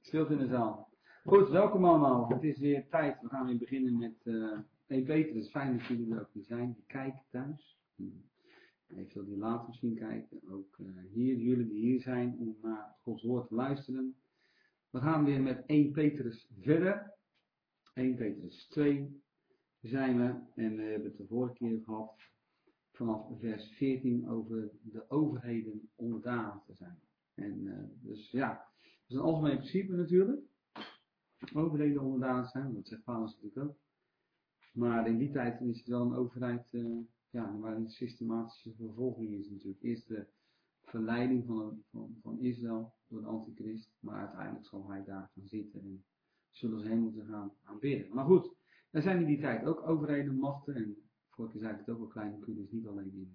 Stilte in de zaal. Goed, welkom allemaal. Het is weer tijd. We gaan weer beginnen met 1 Petrus. Fijn dat jullie er ook weer zijn. Die kijken thuis. Eventueel die later misschien kijken. Ook hier, jullie die hier zijn om naar Gods woord te luisteren. We gaan weer met 1 Petrus verder. 1 Petrus 2 zijn we. En we hebben het de vorige keer gehad. Vanaf vers 14 over de overheden onderdanig te zijn. En dus ja, dat is een algemeen principe natuurlijk. Overheden onderdanig zijn, dat zegt Paulus natuurlijk ook. Maar in die tijd is het wel een overheid waar een systematische vervolging is natuurlijk. Eerst de verleiding van Israël door de antichrist, maar uiteindelijk zal hij daar gaan zitten en zullen ze hem moeten gaan aanbidden. Maar goed, er zijn in die tijd ook overheden, machten en vorige keer zei ik het ook al, kleine kudde is niet alleen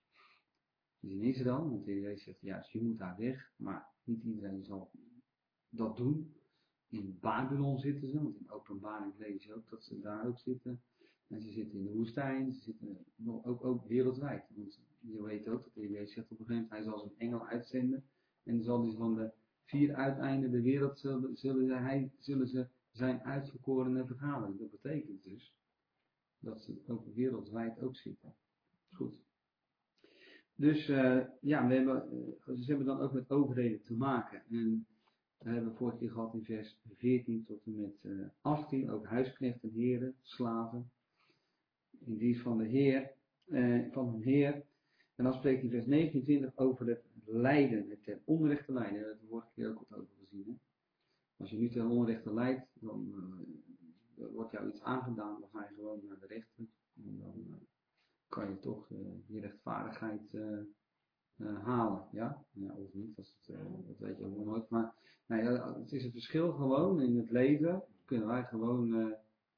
in Israël, want de Heer Jezus zegt juist, je moet daar weg, maar niet iedereen zal dat doen. In Babylon zitten ze, want in Openbaring lees je ook dat ze daar ook zitten. En ze zitten in de woestijn, ze zitten ook wereldwijd. Want je weet ook dat de Heer Jezus zegt op een gegeven moment, hij zal zijn engel uitzenden. En dan zal hij van de 4 uiteinden der wereld, zullen ze zijn uitverkorenen vergaderen. Dat betekent dus dat ze ook wereldwijd ook zitten. Goed. Dus ze hebben dan ook met overheden te maken. En we hebben vorige keer gehad in vers 14 tot en met 18, ook huisknechten, heren, slaven, in dienst van de Heer, van hun Heer. En dan spreekt hij vers 29 over het lijden, het ten onrechte lijden. Daar hebben we vorige keer ook wat over gezien. Hè? Als je nu ten onrechte lijdt, dan wordt jou iets aangedaan, dan ga je gewoon naar de rechter. En dan kan je toch je rechtvaardigheid halen, ja? Ja, of niet, dat weet je ook nooit. Maar nou ja, het is het verschil gewoon in het leven. Kunnen wij gewoon,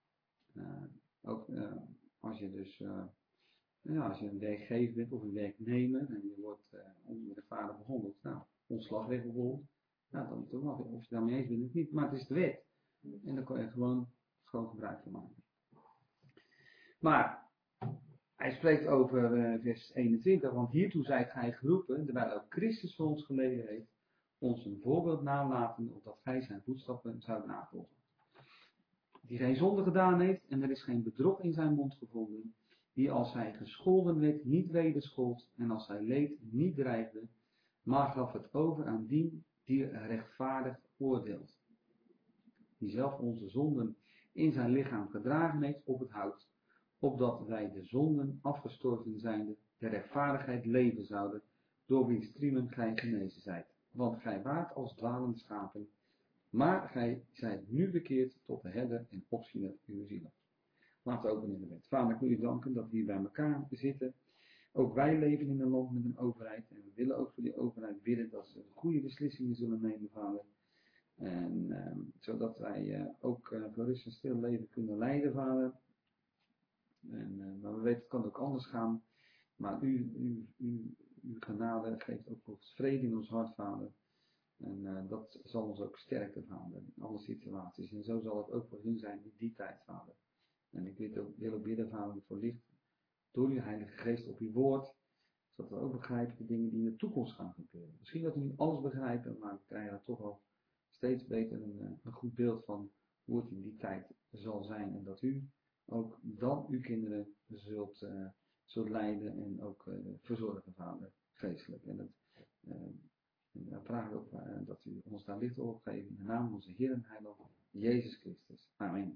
als je dus, als je een werkgever bent of een werknemer en je wordt onrechtvaardig behandeld, nou, ontslagrecht bijvoorbeeld, nou, dan toch wel, of je daarmee eens bent of niet, maar het is de wet. En daar kan je gewoon gebruik van maken. Maar hij spreekt over vers 21, want hiertoe zijt gij geroepen, terwijl ook Christus voor ons geleden heeft, ons een voorbeeld nalaten, opdat gij zijn voetstappen zouden navolgen. Die geen zonde gedaan heeft, en er is geen bedrog in zijn mond gevonden, die als hij gescholden werd, niet wederschold, en als hij leed, niet dreigde, maar gaf het over aan die rechtvaardig oordeelt. Die zelf onze zonden in zijn lichaam gedragen heeft op het hout, opdat wij de zonden afgestorven zijnde, de rechtvaardigheid leven zouden, door wiens striemen gij genezen zijt. Want gij waart als dwalende schapen, maar gij zijt nu bekeerd tot de herder en opziener uw zielen. Laten we openen in de wet. Vader, ik wil u danken dat we hier bij elkaar zitten. Ook wij leven in een land met een overheid en we willen ook voor die overheid bidden dat ze goede beslissingen zullen nemen, Vader. En zodat wij ook gerust en stil leven kunnen leiden, Vader. Maar we weten, het kan ook anders gaan. Maar uw genade geeft ook ons vrede in ons hart, Vader. En dat zal ons ook sterken, Vader, in alle situaties. En zo zal het ook voor hun zijn in die tijd, Vader. En ik wil ook bidden, Vader, voor licht door uw Heilige Geest op uw woord. Zodat we ook begrijpen de dingen die in de toekomst gaan gebeuren. Misschien dat we niet alles begrijpen, maar we krijgen er toch wel steeds beter een goed beeld van hoe het in die tijd zal zijn. En dat u ook dan uw kinderen zult leiden en ook verzorgen, Vader, geestelijk. En dan vragen we ook dat u ons daar licht op geeft in de naam van onze Heer en Heiland, Jezus Christus. Amen.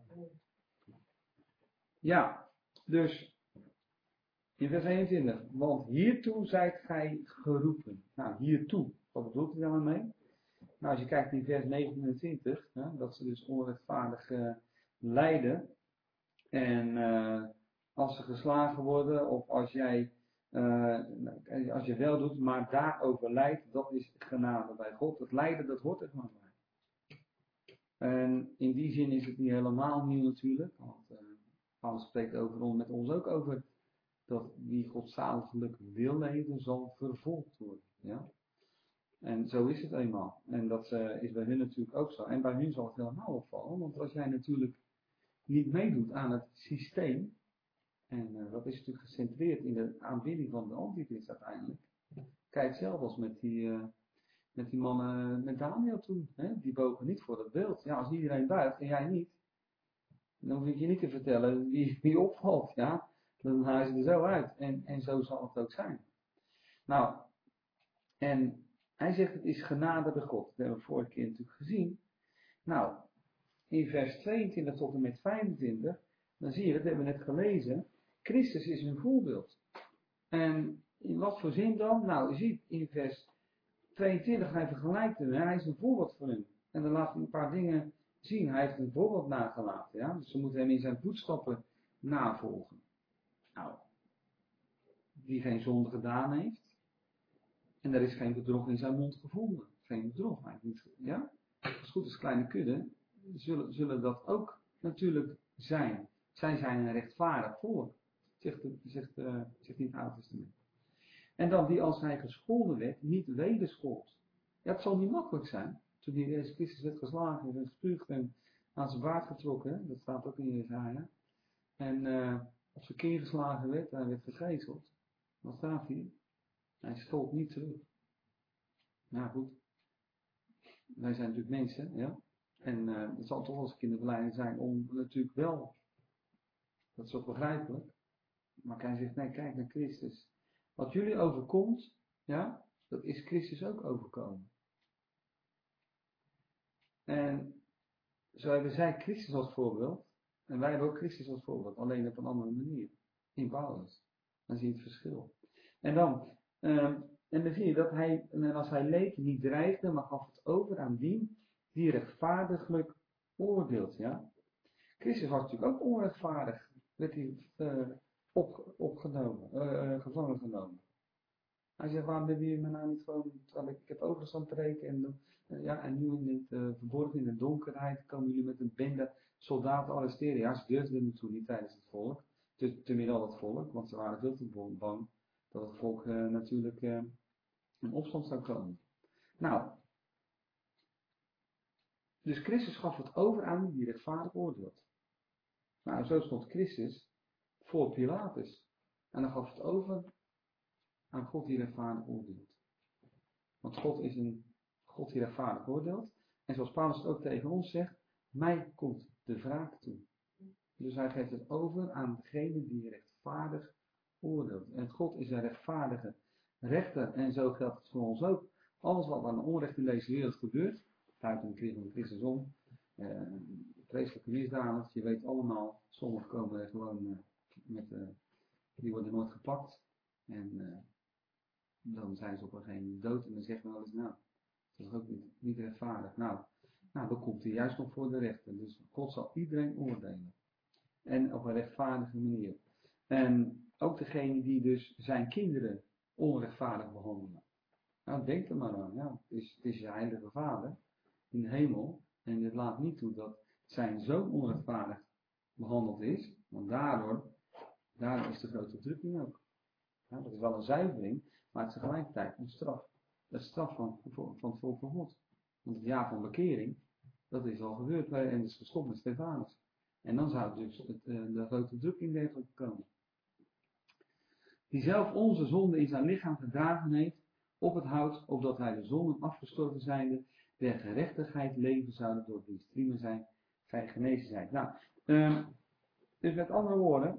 Ja, dus in vers 21, want hiertoe zijt gij geroepen. Nou, hiertoe, wat bedoelt hij daar mee? Nou, als je kijkt in vers 29, dat ze dus onrechtvaardig lijden. En als ze geslagen worden, of als je wel doet, maar daarover lijdt, dat is genade bij God. Het lijden, dat hoort er gewoon bij. En in die zin is het niet helemaal nieuw natuurlijk, want Paulus spreekt met ons ook over dat wie godzaliglijk wil leven, zal vervolgd worden. Ja? En zo is het eenmaal. En dat is bij hun natuurlijk ook zo. En bij hun zal het helemaal opvallen, want als jij natuurlijk niet meedoet aan het systeem, en dat is natuurlijk gecentreerd in de aanbidding van de antichrist uiteindelijk. Kijk zelf als met met die mannen, met Daniel toen. Hè? Die bogen niet voor dat beeld. Ja, als iedereen buigt en jij niet, dan hoef ik je niet te vertellen wie opvalt. Ja? Dan halen ze er zo uit. En zo zal het ook zijn. Nou, en hij zegt het is genade bij God. Dat hebben we vorige keer natuurlijk gezien. Nou, in vers 22 tot en met 25, dan zie je, dat hebben we net gelezen, Christus is een voorbeeld. En in wat voor zin dan? Nou, je ziet in vers 22, hij vergelijkt hem, hij is een voorbeeld voor hem. En dan laat hij een paar dingen zien. Hij heeft een voorbeeld nagelaten, ja. Dus ze moeten hem in zijn voetstappen navolgen. Nou, die geen zonde gedaan heeft. En er is geen bedrog in zijn mond gevonden. Geen bedrog, ja. Als het goed is, kleine kudde, zullen dat ook natuurlijk zijn. Zij zijn een rechtvaardig volk, zegt niet het Oude Testament. En dan die als hij gescholden werd, niet wederschold. Ja, het zal niet makkelijk zijn. Toen die Jezus Christus werd geslagen en gespuugd en aan zijn baard getrokken, dat staat ook in Jesaja. En op zijn kin geslagen werd, hij werd gegezeld. Wat staat hier? Hij schold niet terug. Nou goed, wij zijn natuurlijk mensen, ja. En het zal toch als kinderbeleiding zijn om natuurlijk wel, dat is toch begrijpelijk. Maar hij zegt, nee, kijk naar Christus. Wat jullie overkomt, ja, dat is Christus ook overkomen. En zo hebben zij Christus als voorbeeld. En wij hebben ook Christus als voorbeeld, alleen op een andere manier. In Paulus. Dan zie je het verschil. En dan zie je dat hij, en als hij leed, niet dreigde, maar gaf het over aan die rechtvaardiglijk oordeelt. Ja? Christus was natuurlijk ook onrechtvaardig. Werd hij gevangen genomen. Hij zegt, waarom hebben jullie me nou niet gewoon, terwijl ik heb overstand te rekenen en nu in het verborgen in de donkerheid komen jullie met een bende soldaten arresteren. Ja, ze durfden er natuurlijk niet tijdens het volk, te midden al het volk, want ze waren veel te bang dat het volk natuurlijk in opstand zou komen. Nou, dus Christus gaf het over aan die rechtvaardig oordeelt. Nou, zo stond Christus voor Pilatus. En dan gaf het over aan God die rechtvaardig oordeelt. Want God is een God die rechtvaardig oordeelt. En zoals Paulus het ook tegen ons zegt, mij komt de wraak toe. Dus hij geeft het over aan degene die rechtvaardig oordeelt. En God is een rechtvaardige rechter. En zo geldt het voor ons ook. Alles wat aan onrecht in deze wereld gebeurt, buiten de krieg van Christus om, vreselijke misdaden, je weet allemaal, sommigen komen er gewoon die worden nooit gepakt. En dan zijn ze op een gegeven moment dood en dan zeggen we wel eens, nou, dat is ook niet rechtvaardig. Nou, dan komt hij juist nog voor de rechter. Dus God zal iedereen oordelen. En op een rechtvaardige manier. En ook degene die dus zijn kinderen onrechtvaardig behandelen. Nou, denk er maar aan. Ja, het is je heilige vader in de hemel. En het laat niet toe dat zijn zoon onrechtvaardig behandeld is. Want daardoor is de grote drukking ook. Ja, dat is wel een zuivering, maar het is tegelijkertijd een straf. Dat is straf van het volk van God. Want het jaar van bekering, dat is al gebeurd en is gestopt met Stefanus. En dan zou dus de grote drukking dergelijke komen. Die zelf onze zonde in zijn lichaam gedragen heeft op het hout, opdat hij de zonden afgestorven zijnde, der gerechtigheid leven zouden door die striemen zijn, gij genezen zijn. Nou, dus met andere woorden,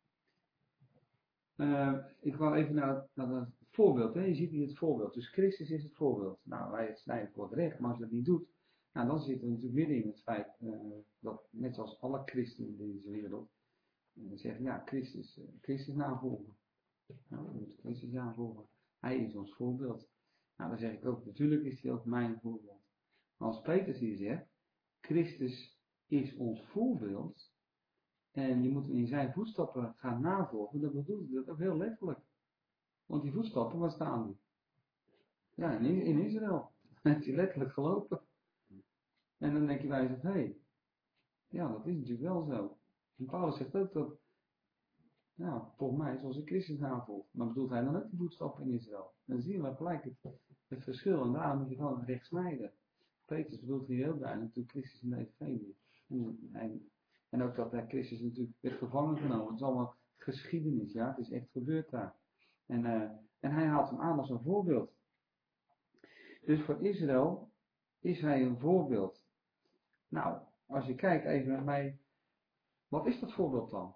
ik wou even naar het voorbeeld. Hè. Je ziet hier het voorbeeld. Dus Christus is het voorbeeld. Nou, wij snijden voor het recht, maar als je dat niet doet, nou, dan zitten we natuurlijk midden in het feit dat, net zoals alle christenen in deze wereld, zeggen, ja, Christus navolgen. Nou, we moeten Christus navolgen. Hij is ons voorbeeld. Nou, dan zeg ik ook, natuurlijk is hij ook mijn voorbeeld. Maar als Petrus hier zegt, Christus is ons voorbeeld, en je moet in zijn voetstappen gaan navolgen, dan bedoelt hij dat ook heel letterlijk. Want die voetstappen, waar staan die? Ja, in Israël. Heeft hij letterlijk gelopen. En dan denk je bij jezelf, hé, ja, dat is natuurlijk wel zo. En Paulus zegt ook dat, nou, volgens mij, zoals ik Christus navolg, maar bedoelt hij dan ook die voetstappen in Israël? Dan zie je wel gelijk het verschil. En daarom moet je gewoon recht snijden. Petrus bedoelt hier heel duidelijk natuurlijk Christus in de evangelie. En ook dat Christus natuurlijk werd gevangen genomen. Het is allemaal geschiedenis, ja. Het is echt gebeurd daar. En hij haalt hem aan als een voorbeeld. Dus voor Israël is hij een voorbeeld. Nou, als je kijkt even met mij, wat is dat voorbeeld dan?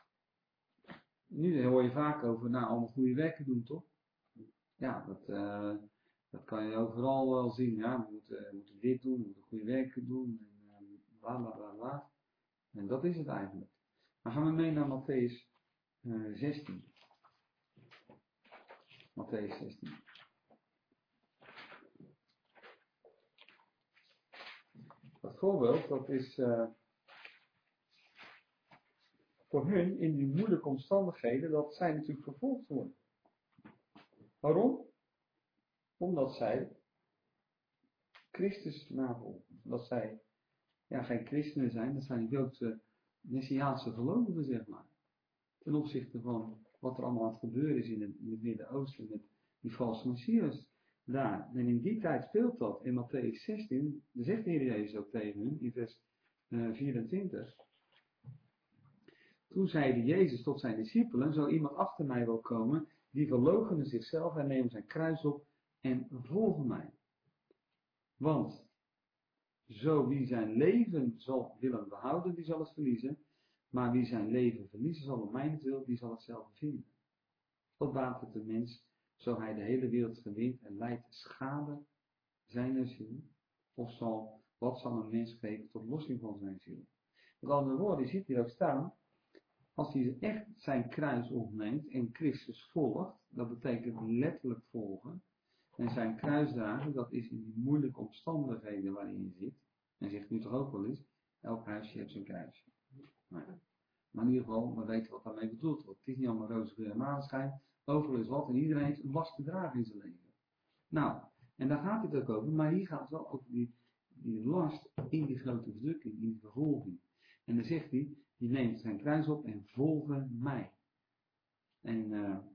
Nu hoor je vaak over, nou, allemaal goede werken doen, toch? Ja, dat kan je overal wel zien. Ja, we moeten dit doen, we moeten goede werken doen, en bla bla bla bla. En dat is het eigenlijk. Dan gaan we mee naar Matthäus 16. Matthäus 16. Dat voorbeeld, dat is voor hun in die moeilijke omstandigheden, dat zij natuurlijk vervolgd worden. Waarom? Omdat zij Christus navolgen. Dat zij geen christenen zijn, dat zijn Joodse Messiaanse gelovigen, zeg maar. Ten opzichte van wat er allemaal aan het gebeuren is in het Midden-Oosten met die valse Messias daar. En in die tijd speelt dat. In Matthäus 16, daar zegt de Heer Jezus ook tegen hun, in vers 24. Toen zeide Jezus tot zijn discipelen, zo iemand achter mij wil komen, die verloochenen zichzelf en nemen zijn kruis op en volgen mij. Want zo wie zijn leven zal willen behouden, die zal het verliezen. Maar wie zijn leven verliezen zal om mijnentwil, die zal het zelf vinden. Wat baat het de mens, zo hij de hele wereld gewint en lijdt schade zijn ziel? Of wat zal een mens geven tot lossing van zijn ziel? Met andere woorden, je ziet hier ook staan, als hij echt zijn kruis opneemt en Christus volgt, dat betekent letterlijk volgen, en zijn kruis dragen, dat is in die moeilijke omstandigheden waarin je zit. En zegt nu toch ook wel eens, elk huisje heeft zijn kruisje. Maar in ieder geval, we weten wat daarmee bedoeld wordt. Het is niet allemaal roze geur en maneschijn. Overal is wat en iedereen heeft een last te dragen in zijn leven. Nou, en daar gaat het ook over. Maar hier gaat het wel over die last in die grote verdrukking, in die vervolging. En dan zegt hij, die neemt zijn kruis op en volgen mij. En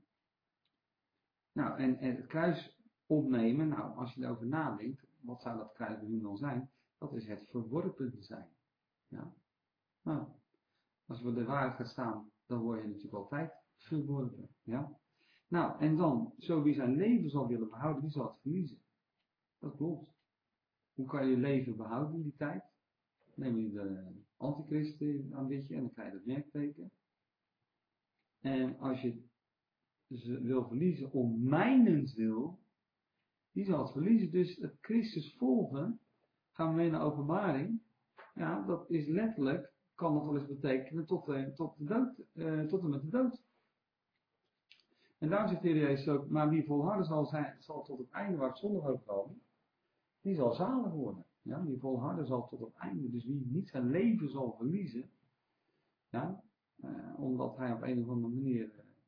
het kruis opnemen, nou, als je erover nadenkt, wat zou dat kruis nu dan zijn? Dat is het verworpen zijn. Ja. Nou, als we de waarheid gaan staan, dan word je natuurlijk altijd verworpen. Ja. Nou, en dan, zo wie zijn leven zal willen behouden, die zal het verliezen. Dat klopt. Hoe kan je je leven behouden in die tijd? Neem je de antichrist aan ditje en dan krijg je dat merkteken. En als je ze wil verliezen om mijnentwil, die zal het verliezen. Dus het Christus volgen, gaan we mee naar Openbaring. Ja, dat is letterlijk, kan dat wel eens betekenen tot de dood, tot en met de dood. En daarom zegt de Heer Jezus ook, maar wie volharden zal tot het einde waar het zondig over komen, die zal zalig worden. Ja, wie volharden zal tot het einde. Dus wie niet zijn leven zal verliezen, ja, omdat hij op een of andere manier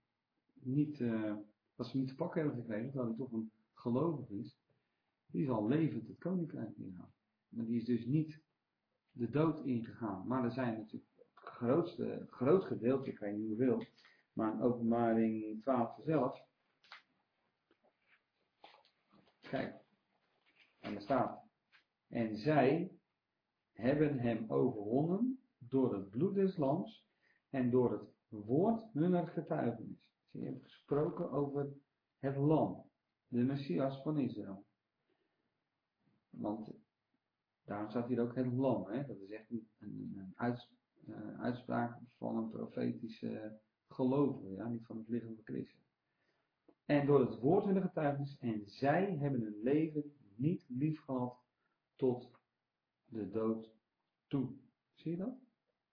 dat ze niet te pakken hebben gekregen, dat hij toch een gelovig is, die zal levend het koninkrijk ingaan. Maar die is dus niet de dood ingegaan. Maar er zijn natuurlijk het groot gedeelte, ik weet niet hoeveel, maar in Openbaring 12 zelf. Kijk, en er staat, en zij hebben hem overwonnen door het bloed des lams en door het woord hunner getuigenis. Ze hebben gesproken over het lam, de Messias van Israël. Want daarom staat hier ook het lam, hè? Dat is echt een uitspraak van een profetische gelovige, ja? Niet van het lichaam van Christus. En door het woord hunner getuigenis, en zij hebben hun leven niet lief gehad tot de dood toe. Zie je dat?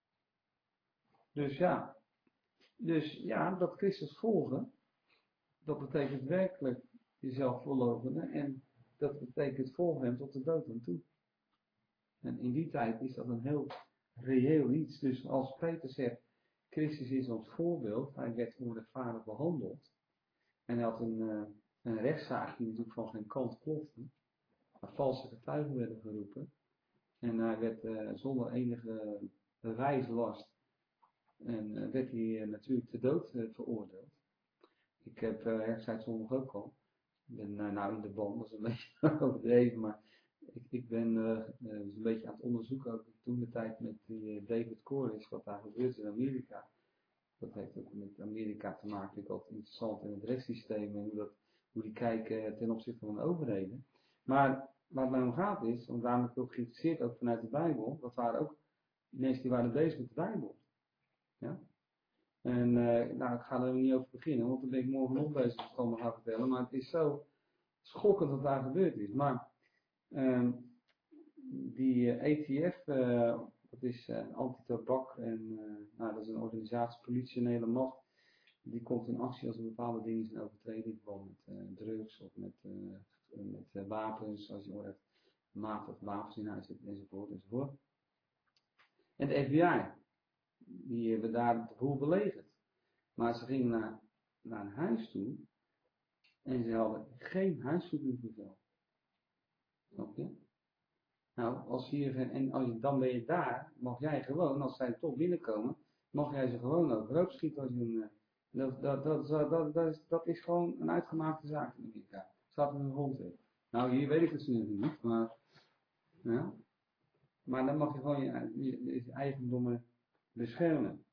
Dus ja, dat Christus volgen, dat betekent werkelijk jezelf verloochenen en dat betekent volgen hem tot de dood aan toe. En in die tijd is dat een heel reëel iets. Dus als Peter zegt, Christus is ons voorbeeld, hij werd onrechtvaardig behandeld en hij had een rechtszaak die natuurlijk van geen kant klopte, waar valse getuigen werden geroepen en hij werd zonder enige bewijslast en werd hij natuurlijk ter dood veroordeeld. Ik heb rechtszaak zondag ook al. Ik ben nou in de band, dat is een beetje overdreven, maar ik ben dus een beetje aan het onderzoeken, ook toen de tijd met die David Koresh, wat daar gebeurt in Amerika. Dat heeft ook met Amerika te maken, ik altijd interessant in het rechtssysteem en hoe die kijken ten opzichte van de overheden. Maar waar het mij om gaat is, want daarom heb ik ook geïnteresseerd, ook vanuit de Bijbel, dat waren ook mensen die waren bezig met de Bijbel. Ja? En nou, ik ga er niet over beginnen, want dan ben ik morgen nog bezig met het allemaal gaan vertellen. Maar het is zo schokkend wat daar gebeurd is. Maar die ETF, dat is anti-tabak en nou, dat is een organisatie, politie en hele macht. Die komt in actie als er bepaalde dingen zijn overtreden, bijvoorbeeld met drugs of met wapens, als je hoort matig wapens in huis hebt, enzovoort, enzovoort. En de FBI, die hebben daar de boel belegerd. Maar ze gingen naar een huis toe en ze hadden geen huiszoekingsbevel. Snap je? Nou, als dan ben je daar, mag jij gewoon, als zij toch binnenkomen, mag jij ze gewoon overhoop schieten als je een... Dat is gewoon een uitgemaakte zaak in Amerika. Staat in een grondwet. Nou, hier weet ik het nu niet, maar... Ja. Maar dan mag je gewoon je eigendommen beschermen.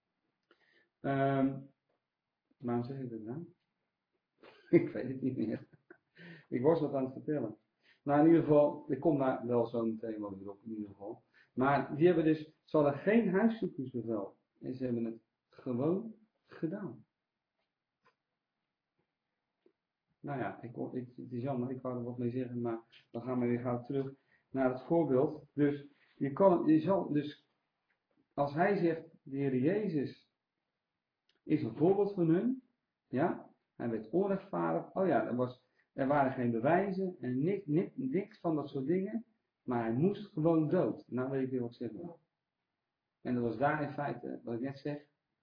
Waarom zeg ik dat nou? Ik weet het niet meer. Ik was wat aan het vertellen. Nou, in ieder geval, ik kom daar wel zo meteen wel weer op, in ieder geval. Maar die hebben dus, ze hadden geen huiszoekingsbevel. En ze hebben het gewoon gedaan. Nou ja, het is jammer, ik wou er wat mee zeggen, maar dan gaan we weer gauw terug naar het voorbeeld. Dus dus als hij zegt, de Heer Jezus is een voorbeeld van hun, ja, hij werd onrechtvaardig, oh ja, er waren geen bewijzen en niks van dat soort dingen, maar hij moest gewoon dood. Nou weet ik weer wat ik zeg. En dat was daar in feite, wat ik net zeg,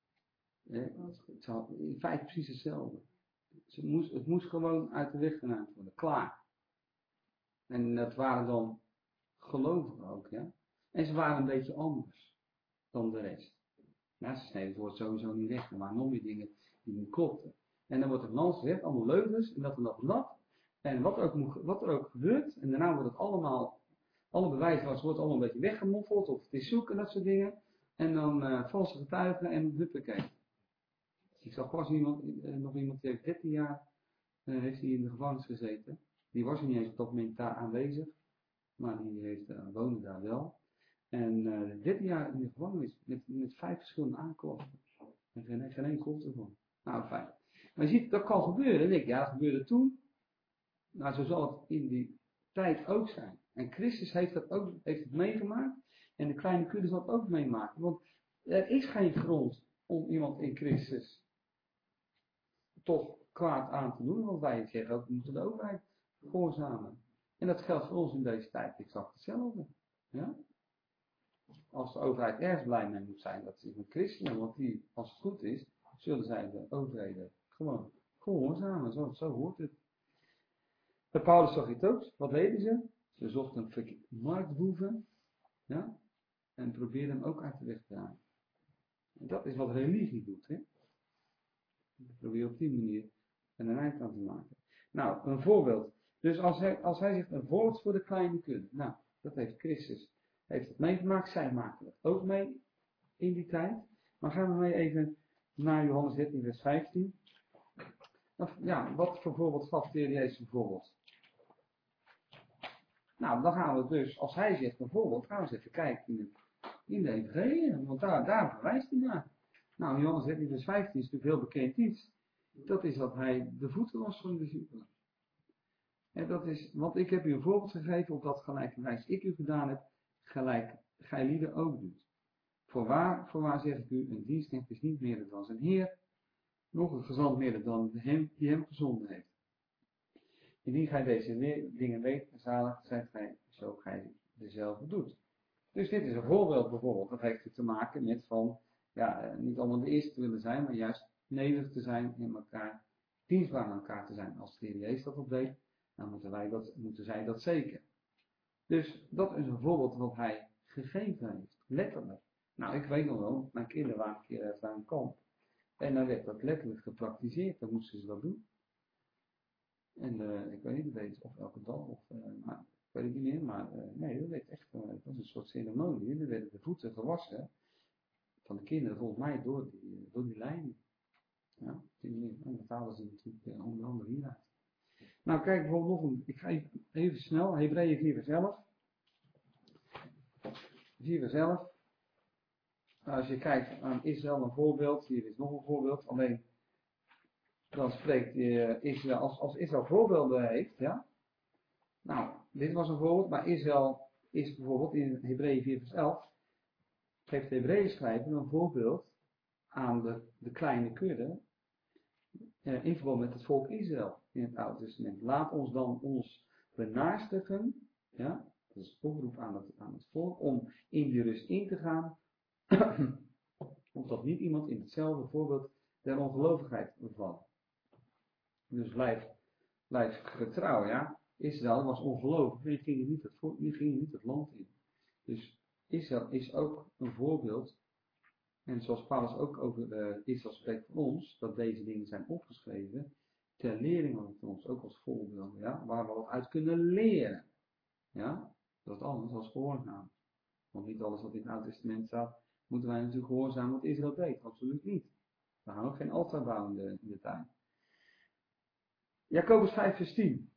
in feite precies hetzelfde. Het moest gewoon uit de weg geruimd worden, klaar. En dat waren dan gelovigen ook, ja. En ze waren een beetje anders dan de rest. Ja, ze sneden het woord sowieso niet weg, er waren nog meer dingen die niet klopten. En dan wordt er van alles gezegd, allemaal leugens, en dat en dat en dat. En wat er ook gebeurt, en daarna wordt het allemaal, alle bewijzen wordt allemaal een beetje weggemoffeld, of het is zoek en dat soort dingen. En dan valse getuigen en huppakee. Ik zag pas nog iemand die heeft 13 jaar heeft hij in de gevangenis gezeten. Die was niet eens op dat moment daar aanwezig, maar die woonde daar wel. En 13 jaar in de gevangenis met 5 verschillende aanklachten. En geen één komt ervan. Nou, fijn. Maar je ziet, dat kan gebeuren. Dan denk ik, ja, dat gebeurde toen. Nou, zo zal het in die tijd ook zijn. En Christus heeft het meegemaakt. En de kleine kudde zal het ook meemaken. Want er is geen grond om iemand in Christus toch kwaad aan te doen. Want wij zeggen ook, we moeten de overheid gehoorzamen. En dat geldt voor ons in deze tijd exact hetzelfde. Ja? Als de overheid ergens blij mee moet zijn, dat is een christenen, want die, als het goed is, zullen zij de overheden gewoon gehoorzamen. Zo hoort het. Bij Paulus zag je het ook. Wat deden ze? Ze zochten marktboeven, ja, en probeerden hem ook uit de weg te halen. En dat is wat religie doet, hè. Probeer op die manier een eind aan te maken. Nou, een voorbeeld. Dus als hij zegt een voorbeeld voor de kleine kudde. Nou, dat heeft Christus. Heeft het meegemaakt. Zij maken het ook mee in die tijd. Maar gaan we mee even naar Johannes 13 vers 15. Ja, wat voor voorbeeld gaf de Heer Jezus bijvoorbeeld? Nou, dan gaan we dus, als hij zegt een voorbeeld, gaan we eens even kijken in de evangelie. Want daar verwijst hij naar. Nou, Johannes 13 vers 15 is natuurlijk heel bekend iets. Dat is dat hij de voeten was van de discipelen. En dat is, want ik heb u een voorbeeld gegeven op dat gelijke wijze ik u gedaan heb, gelijk gij lieden ook doet. Voorwaar zeg ik u, een dienstknecht is niet meer dan zijn Heer, nog een gezant meer dan hem die hem gezonden heeft. Indien gij deze dingen weet, zalig zijt gij, zo gij dezelfde doet. Dus dit is een voorbeeld bijvoorbeeld, dat heeft te maken met van, ja, niet allemaal de eerste te willen zijn, maar juist nederig te zijn en elkaar dienstbaar aan elkaar te zijn. Als de Heer Jezus dat op deed, dan moeten zij dat zeker. Dus dat is een voorbeeld wat hij gegeven heeft, letterlijk. Nou, ik weet nog wel, mijn kinderen waren een keer uit een kamp. En dan werd dat letterlijk gepraktiseerd, dan moesten ze dat doen. En ik weet niet of elke dag, maar, ik weet het niet meer, maar nee, dat werd echt, dat was een soort ceremonie. En dan werden de voeten gewassen van de kinderen, volgens mij door die leiding. Ja, en dat halen ze natuurlijk onder andere hieruit. Nou, kijk bijvoorbeeld nog een, ik ga even snel, Hebreeën 4 vers 11. 4 vers 11. Als je kijkt aan Israël een voorbeeld, hier is nog een voorbeeld, alleen dan spreekt Israël, als Israël voorbeelden heeft, ja. Nou, dit was een voorbeeld, maar Israël is bijvoorbeeld in Hebreeën 4 vers 11, geeft de Hebreeën schrijver een voorbeeld aan de kleine kudde, in verband met het volk Israël in het Oude Testament. Laat ons dan ons benaastigen, ja, dat is een oproep aan het volk, om in die rust in te gaan, opdat niet iemand in hetzelfde voorbeeld der ongelovigheid vallen. Dus blijf getrouw, ja. Israël was ongelovig, die gingen niet het land in. Dus Israël is ook een voorbeeld. En zoals Paulus ook over Israël spreekt van ons, dat deze dingen zijn opgeschreven, ter lering van ons, ook als voorbeeld, ja, waar we wat uit kunnen leren. Ja, dat is anders als gehoorzaam. Want niet alles wat in het Oude Testament staat, moeten wij natuurlijk gehoorzamen wat Israël deed. Absoluut niet. We gaan ook geen altaar bouwen in de tuin. Jacobus 5 vers 10.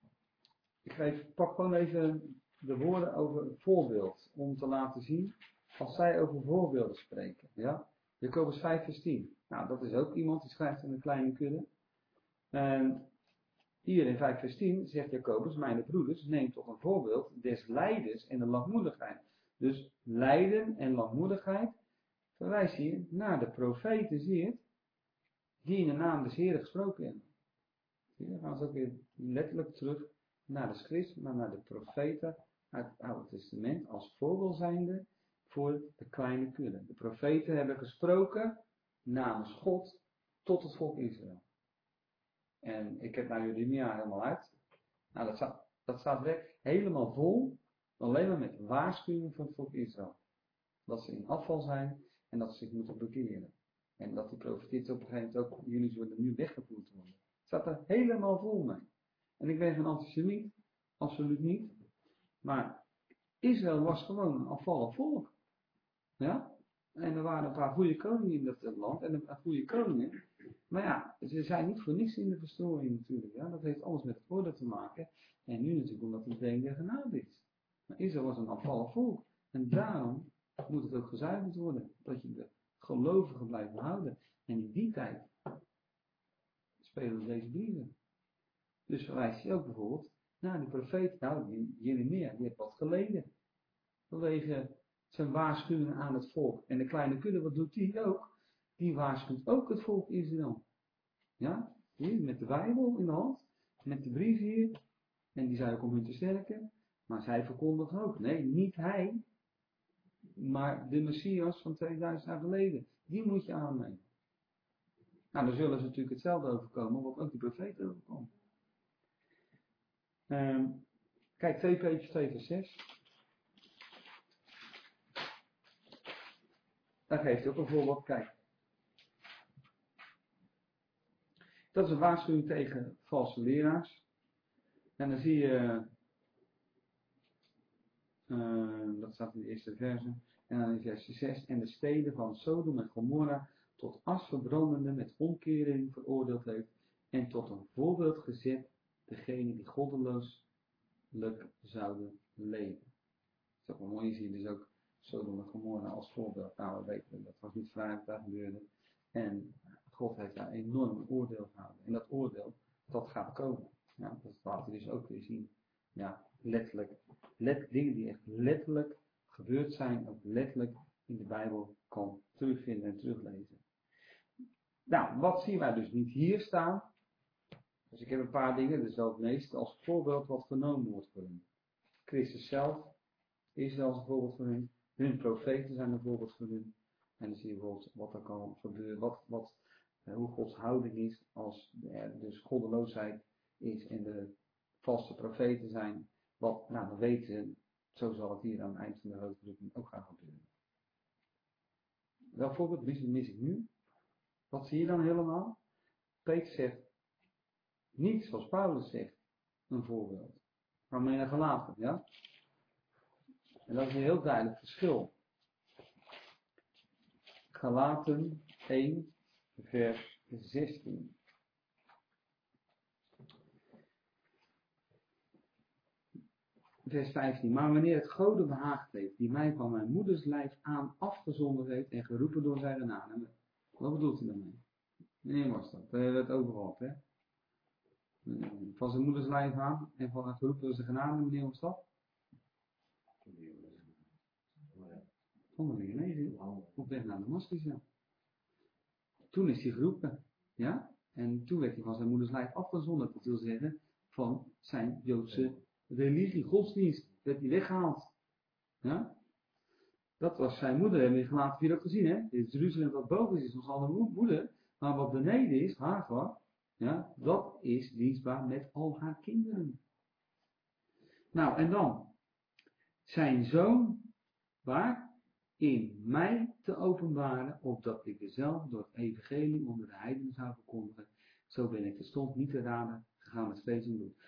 Pak gewoon even de woorden over een voorbeeld, om te laten zien, als zij over voorbeelden spreken. Ja? Jacobus 5 vers 10. Nou, dat is ook iemand die schrijft in een kleine kudde. En hier in 5 vers 10 zegt Jacobus, mijn broeders, neem tot een voorbeeld des lijdens en de langmoedigheid. Dus lijden en langmoedigheid verwijst hier naar de profeten, zie je het, die in de naam des Heren gesproken hebben. Dan gaan ze ook weer letterlijk terug naar de schrift, maar naar de profeten uit het Oude Testament als voorbeeld zijnde voor de kleine kudde. De profeten hebben gesproken namens God tot het volk Israël. En ik heb nou Jeremia helemaal uit. Nou, dat staat weg helemaal vol, alleen maar met waarschuwingen van het volk Israël. Dat ze in afval zijn en dat ze zich moeten bekeren. En dat die profeet op een gegeven moment ook, jullie zullen nu weggevoerd worden. Het staat er helemaal vol mee. En ik ben geen antisemiet, absoluut niet. Maar Israël was gewoon een afvallig volk. Ja? En er waren een paar goede koningen in dat land. En een paar goede koningen. Maar ja, ze zijn niet voor niks in de verstoring natuurlijk. Ja? Dat heeft alles met het oordeel te maken. En nu natuurlijk omdat het been der genade is. Maar Israël was een afvallig volk. En daarom moet het ook gezuiverd worden. Dat je de gelovigen blijft behouden. En in die tijd spelen deze brieven. Dus verwijst hij ook bijvoorbeeld naar die profeet, nou die Jeremia, die heeft wat geleden. Vanwege zijn waarschuwingen aan het volk. En de kleine kudde, wat doet die ook? Die waarschuwt ook het volk Israël. Ja, hier met de Bijbel in de hand, met de brief hier. En die zei ook om hun te sterken. Maar zij verkondigen ook, nee, niet hij, maar de Messias van 2000 jaar geleden. Die moet je aannemen. Nou, dan zullen ze natuurlijk hetzelfde overkomen, wat ook die profeten overkomen. Kijk, 2 Petrus 2 vers 6. Daar geeft hij ook een voorbeeld. Kijk. Dat is een waarschuwing tegen valse leraars. En dan zie je, dat staat in de eerste verse. En dan in vers 6. En de steden van Sodom en Gomorra tot as verbrandende met omkering veroordeeld heeft. En tot een voorbeeld gezet degene die goddelooslijk zouden leven. Dat is ook wel mooi, je ziet dus ook Sodom en Gomorra als voorbeeld. Nou, we weten, dat was niet vrij wat daar gebeurde. En God heeft daar enorm een oordeel gehouden. En dat oordeel, dat gaat komen. Ja, dat laten we dus ook weer zien. Ja, letterlijk. Dingen die echt letterlijk gebeurd zijn, ook letterlijk in de Bijbel kan terugvinden en teruglezen. Nou, wat zien wij dus niet hier staan? Dus ik heb een paar dingen, dat is wel het meeste, als voorbeeld wat genomen wordt voor hen. Christus zelf is als een voorbeeld voor hen. Hun profeten zijn een voorbeeld voor hun. En dan zie je bijvoorbeeld wat er kan gebeuren, hoe Gods houding is als er dus goddeloosheid is en de valse profeten zijn. Nou, dan weten ze, zo zal het hier aan het eind van de hoofddrukking ook gaan gebeuren. Welk voorbeeld mis ik nu? Wat zie je dan helemaal? Petrus zegt, niet zoals Paulus zegt, een voorbeeld. Maar mee naar Galaten, ja? En dat is een heel duidelijk verschil. Galaten 1, vers 16. vers 15. Maar wanneer het Gode behaagd heeft, die mij van mijn moeders lijf aan afgezonderd heeft en geroepen door zijn genade. Wat bedoelt hij daarmee? Wanneer was dat? Daar hebben we het over gehad, hè? Van zijn moeders lijf aan en van geroepen door zijn genade. Wanneer was dat? Handelingen 9. Op weg naar Damascus, ja. Toen is hij geroepen, ja? En toen werd hij van zijn moeders lijf afgezonderd. Dat wil zeggen, van zijn Joodse religie, godsdienst, werd hij weggehaald. Ja? Dat was zijn moeder, hebben we in Galaten 4 ook gezien, hè? In Jeruzalem wat boven is onze andere moeder, maar wat beneden is, Hagar, ja, dat is dienstbaar met al haar kinderen. Nou, en dan, zijn zoon, waar? In mij te openbaren, opdat ik dezelfde door het evangelie onder de heidenen zou verkondigen. Zo ben ik terstond niet te raden gegaan met vrees en bloed.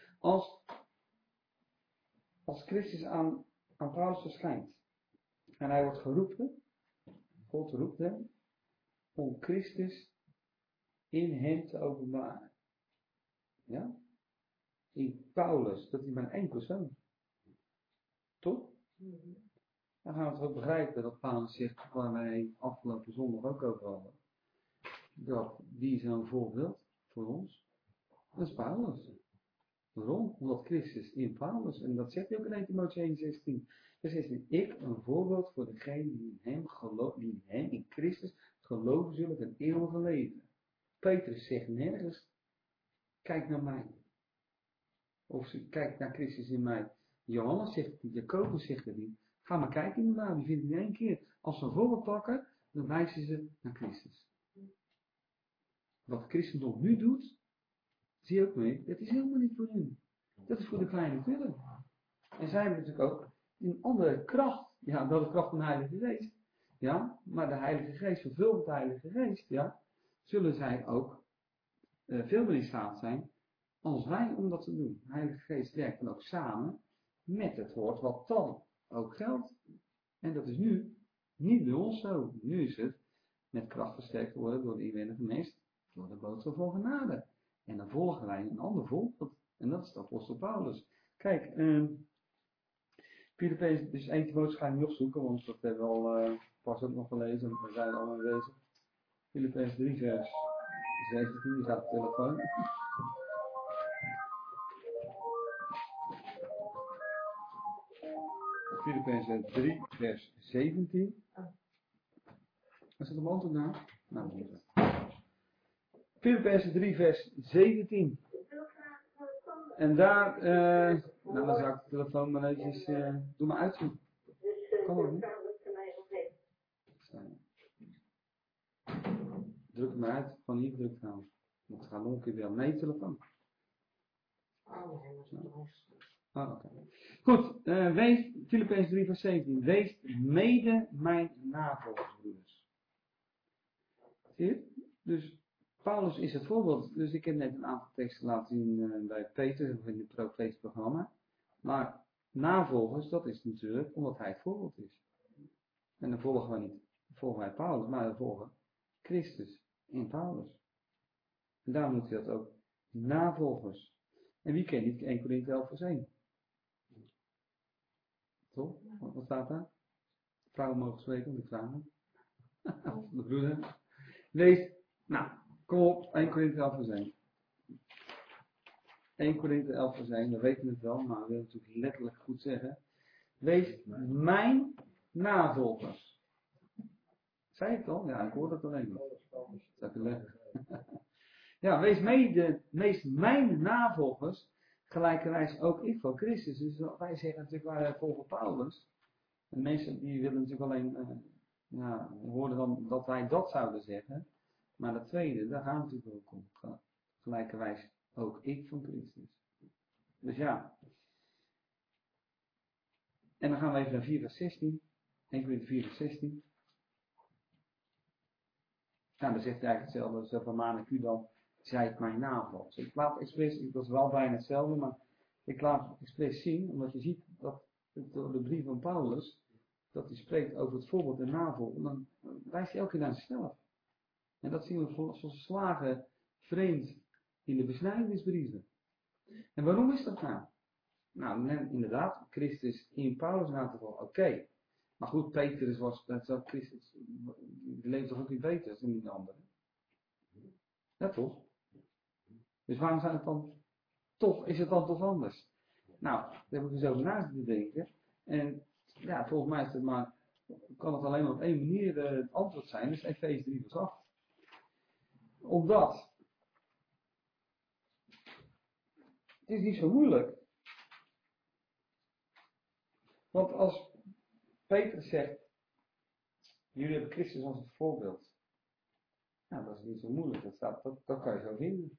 Als Christus aan Paulus verschijnt en hij wordt geroepen, God roept hem, om Christus in hem te openbaren. Ja? In Paulus, dat is maar één persoon. Toch? Dan gaan we toch ook begrijpen dat Paulus zegt, waar wij afgelopen zondag ook over hadden, dat die is een voorbeeld voor ons. Dat is Paulus. Waarom? Omdat Christus in Paulus, en dat zegt hij ook in 1 Timotheüs 1:16. Vers 16, ik een voorbeeld voor degene die in hem, in Christus, geloven zullen ten eeuwige leven. Petrus zegt nergens, kijk naar mij. Of kijk naar Christus in mij. Johannes zegt het niet, Jacobus zegt het niet. Ga maar kijken in de naam, die vindt het in één keer. Als ze een voorbeeld pakken, dan wijzen ze naar Christus. Wat Christendom nu doet, zie je ook mee, dat is helemaal niet voor hun. Dat is voor de kleine kudde. En zij hebben natuurlijk ook een andere kracht. Ja, wel de kracht van de Heilige Geest. Ja, maar de Heilige Geest, vervuld met de Heilige Geest, ja, zullen zij ook veel meer in staat zijn als wij om dat te doen. De Heilige Geest werkt dan ook samen met het woord wat dan ook geldt. En dat is nu niet bij ons zo. Nu is het met kracht versterkt worden door de inwendige mens, door de boodschap van genade. En dan volgen wij een ander voorbeeld. En dat is de apostel Paulus. Kijk, Filippenzen, dus 1 Timotheüs ga ik niet opzoeken, want dat hebben we al pas ook nog gelezen. We zijn er al mee bezig. Filippenzen 3 vers 17, die gaat op de telefoon. Filippenzen 3 vers 17. Is dat een antwoord nou? Nou, Filippenzen 3 vers 17. En daar, nou dan zou ik de telefoon maar eventjes, doe maar uitzoeken. Kan ook niet. Druk het maar uit, van hier druk houden. Want het gaat nog een keer weer aan mijn telefoon. Oké. Goed, wees, Filippenzen 3 vers 17. Wees mede mijn navolgers, broeders. Zie je? Dus Paulus is het voorbeeld. Dus ik heb net een aantal teksten laten zien bij Peter, of in het profetisch programma. Maar navolgers, dat is natuurlijk omdat hij het voorbeeld is. En dan volgen wij niet, volgen wij Paulus, maar we volgen Christus in Paulus. En daarom moet hij dat ook navolgers. En wie kent niet 1 Korinthe 11 vers 1? Toch? Wat staat daar? Vrouwen mogen spreken, want ik vraag hem. De broeder. Lees, nou, kom op, 1 Korinthe 11 vers 1. 1 Korinthe 11 vers 1, we weten het wel, maar we willen het natuurlijk letterlijk goed zeggen. Wees mijn navolgers. Zei ik het al? Ja, ik hoor dat alleen nog. Zal ik het leggen? Ja, wees mijn navolgers, gelijkerwijs ook ik van Christus. Dus wij zeggen natuurlijk, wij volgen Paulus. En mensen die willen natuurlijk alleen, hoorden dan dat wij dat zouden zeggen. Maar dat tweede, daar gaan we natuurlijk ook om. Gelijkerwijs ook ik van Christus. Dus ja. En dan gaan we even naar 4 vers 16. 1 Korinthe 4 vers 16. Ja, dan zegt hij eigenlijk hetzelfde. Zo vermaan ik u dan, zijt mijn navolgers. Dus ik laat expres, dat is wel bijna hetzelfde, maar ik laat expres zien, omdat je ziet dat door de brief van Paulus, dat hij spreekt over het voorbeeld en navolgen, dan wijst hij elke keer naar zichzelf. En dat zien we zoals slagen vreemd in de besnijdenisbrieven. En waarom is dat nou? Nou, inderdaad, Christus in Paulus na te volgen, oké. Maar goed, Petrus was, dat zou Christus, die leefde toch ook niet beter dan die andere? Ja, toch? Dus waarom zijn het dan toch, is het dan toch anders? Nou, daar heb ik dus over na te denken. En ja, volgens mij is het maar, kan het alleen maar op één manier het antwoord zijn, dus Efeze 3 vers 8. Omdat, het is niet zo moeilijk. Want als Petrus zegt, jullie hebben Christus als het voorbeeld. Nou, dat is niet zo moeilijk, dat kan je zo vinden.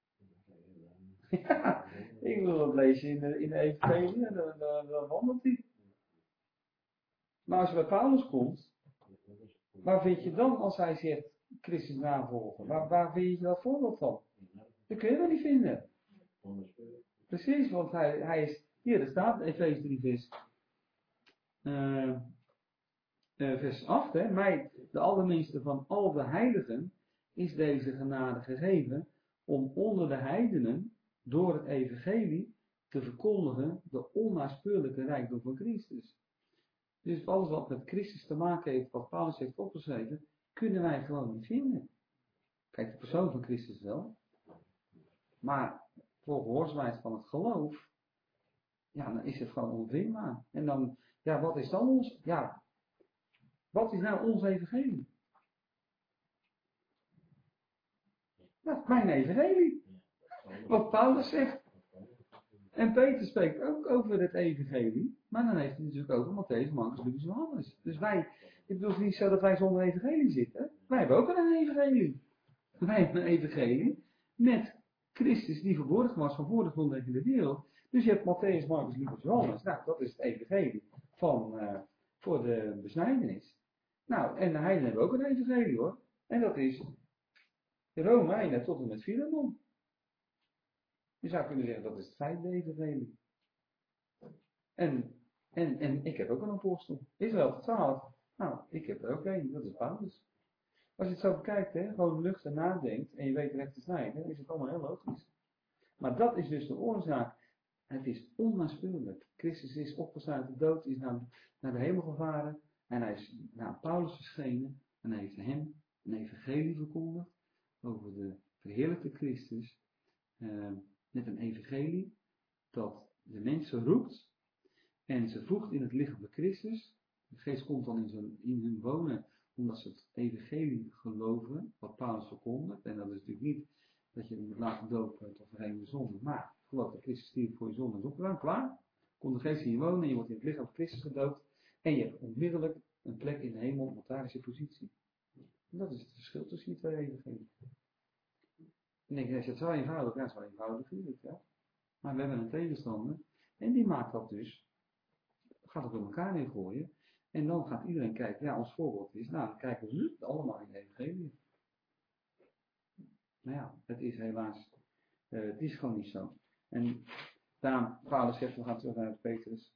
Ja, ik wil dat lezen in de Evangelie, dan wandelt hij. Maar als je bij Paulus komt, waar vind je dan als hij zegt Christus navolgen? Waar vind je dat voorbeeld van? Dat kun je wel niet vinden. Precies, want hij is, hier er staat, Efeze 3 vers 8, hè, mij, de allerminste van al de heiligen, is deze genade gegeven om onder de heidenen door het evangelie te verkondigen de onnaspeurlijke rijkdom van Christus. Dus alles wat met Christus te maken heeft, wat Paulus heeft opgeschreven, kunnen wij gewoon niet vinden. Kijk, de persoon van Christus wel. Maar voor gehoorzaamheid van het geloof, ja, dan is het gewoon onvindbaar. En dan, ja, wat is dan ons, ja, wat is nou ons evangelie? Dat is mijn evangelie. Wat Paulus zegt. En Peter spreekt ook over het evangelie. Maar dan heeft hij het natuurlijk over Mattheüs, Marcus, Lucas en Johannes. Dus wij, ik bedoel niet zo dat wij zonder evangelie zitten. Wij hebben ook een evangelie. Wij hebben een evangelie met Christus die verborgen was van voor de grondlegging der wereld. Dus je hebt Mattheüs, Marcus, Lucas, Johannes. Nou, dat is het evangelie van, voor de besnijdenis. Nou, en de heidenen hebben ook een evangelie hoor. En dat is Romeinen tot en met Filemon. Je zou kunnen zeggen dat is het vijfde evangelie. En ik heb ook een apostel. Israël tot 12. Nou, ik heb er ook één. Dat is Paulus. Als je het zo bekijkt, hè, gewoon lucht en nadenkt en je weet recht te snijden, dan is het allemaal heel logisch. Maar dat is dus de oorzaak. Het is onnaspeurlijk. Christus is opgestaan uit de dood, is naar de hemel gevaren en hij is naar Paulus verschenen en hij heeft hem een evangelie verkondigd over de verheerlijkte Christus met een evangelie dat de mensen roept en ze voegt in het lichaam van Christus. De geest komt dan in hun wonen omdat ze het evangelie geloven, wat Paulus verkondigt. En dat is natuurlijk niet dat je moet laten dopen tot vergeving de zonde, maar geloof dat Christus stierf voor je zonde is opgedaan, klaar. Komt de geest in je wonen en je wordt in het lichaam van Christus gedoopt en je hebt onmiddellijk een plek in de hemel, want daar is je positie. En dat is het verschil tussen die twee evangelieën. En denk je, als je het zo eenvoudig, ja, zo eenvoudig is het, ja. Maar we hebben een tegenstander en die maakt dat dus, gaat het door elkaar heen gooien. En dan gaat iedereen kijken, ja, ons voorbeeld is, nou, dan kijken we allemaal in de evangelie. Nou ja, het is helaas, het is gewoon niet zo. En daarom, Paulus zegt, we gaan terug naar Petrus.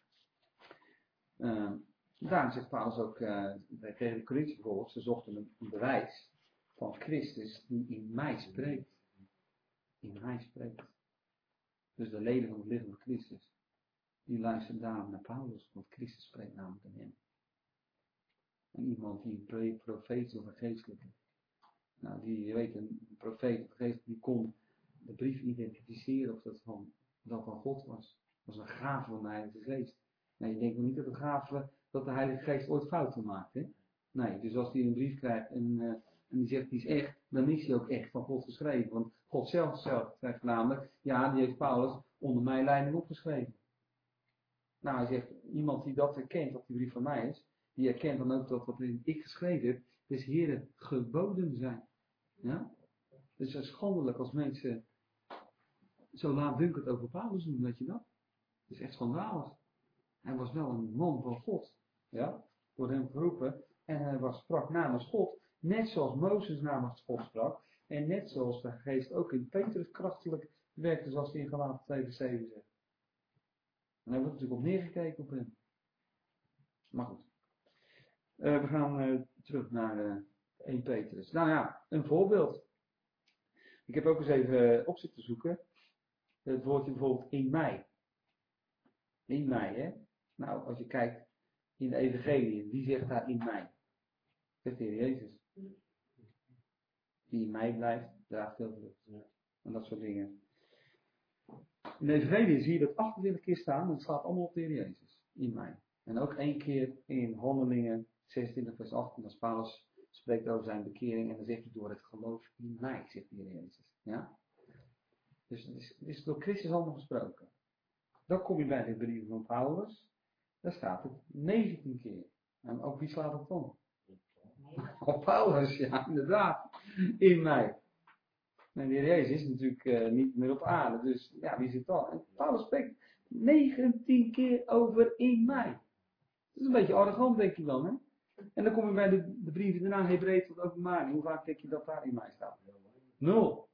Daarom zegt Paulus ook tegen de Corinthiërs bijvoorbeeld, ze zochten een bewijs van Christus die in mij spreekt. In mij spreekt. Dus de leden van het lichaam van Christus, die luisteren daarom naar Paulus, want Christus spreekt namelijk in hem. En iemand die een profeet is of een geestelijke. Nou, die, je weet, een profeet of een geestelijke, die kon de brief identificeren of dat van God was. Dat was een gave van de Heilige Geest. Nee, je denkt nog niet dat dat de Heilige Geest ooit fouten maakt, hè? Nee, dus als hij een brief krijgt en die zegt die is echt, dan is hij ook echt van God geschreven. Want God zelf zegt namelijk, ja, die heeft Paulus onder mijn leiding opgeschreven. Nou, hij zegt, iemand die dat herkent, dat die brief van mij is, die herkent dan ook dat wat ik geschreven heb, des Heren geboden zijn. Ja? Dus het is schandelijk als mensen zo laatdunkend over Paulus doen, weet je dat? Dat is echt schandalig. Hij was wel een man van God. Ja? Door hem geroepen. En hij sprak namens God. Net zoals Mozes namens God sprak. En net zoals de geest ook in Petrus krachtelijk werkte, zoals hij in Galaten 2 vers 7 zegt. En daar wordt natuurlijk op neergekeken op hem. Maar goed. We gaan terug naar 1 Petrus. Nou ja, een voorbeeld. Ik heb ook eens even op zitten zoeken. Het woordje bijvoorbeeld in mij. In mij, hè. Nou, als je kijkt in de evangelie, wie zegt daar in mij? Zegt de Heer Jezus. Die in mij blijft, draagt veel vrucht. Ja. En dat soort dingen. In de evangelie zie je dat 28 keer staan, en het slaat allemaal op de Heer Jezus. In mij. En ook 1 keer in Handelingen 26 vers 8, als Paulus spreekt over zijn bekering, en dan zegt hij door het geloof in mij, zegt de Heer Jezus. Ja? Dus het is door Christus allemaal gesproken. Dan kom je bij de brieven van Paulus. Daar staat het 19 keer. En ook wie slaat het dan? Op Paulus, ja, inderdaad. In mij. En de Heer Jezus is natuurlijk niet meer op aarde. Dus ja, wie zit dan? En Paulus spreekt 19 keer over in mij. Dat is een beetje arrogant, denk je dan, hè? En dan kom je bij de brieven daarna, Hebreeën tot Openbaring. Hoe vaak denk je dat daar in mij staat? 0.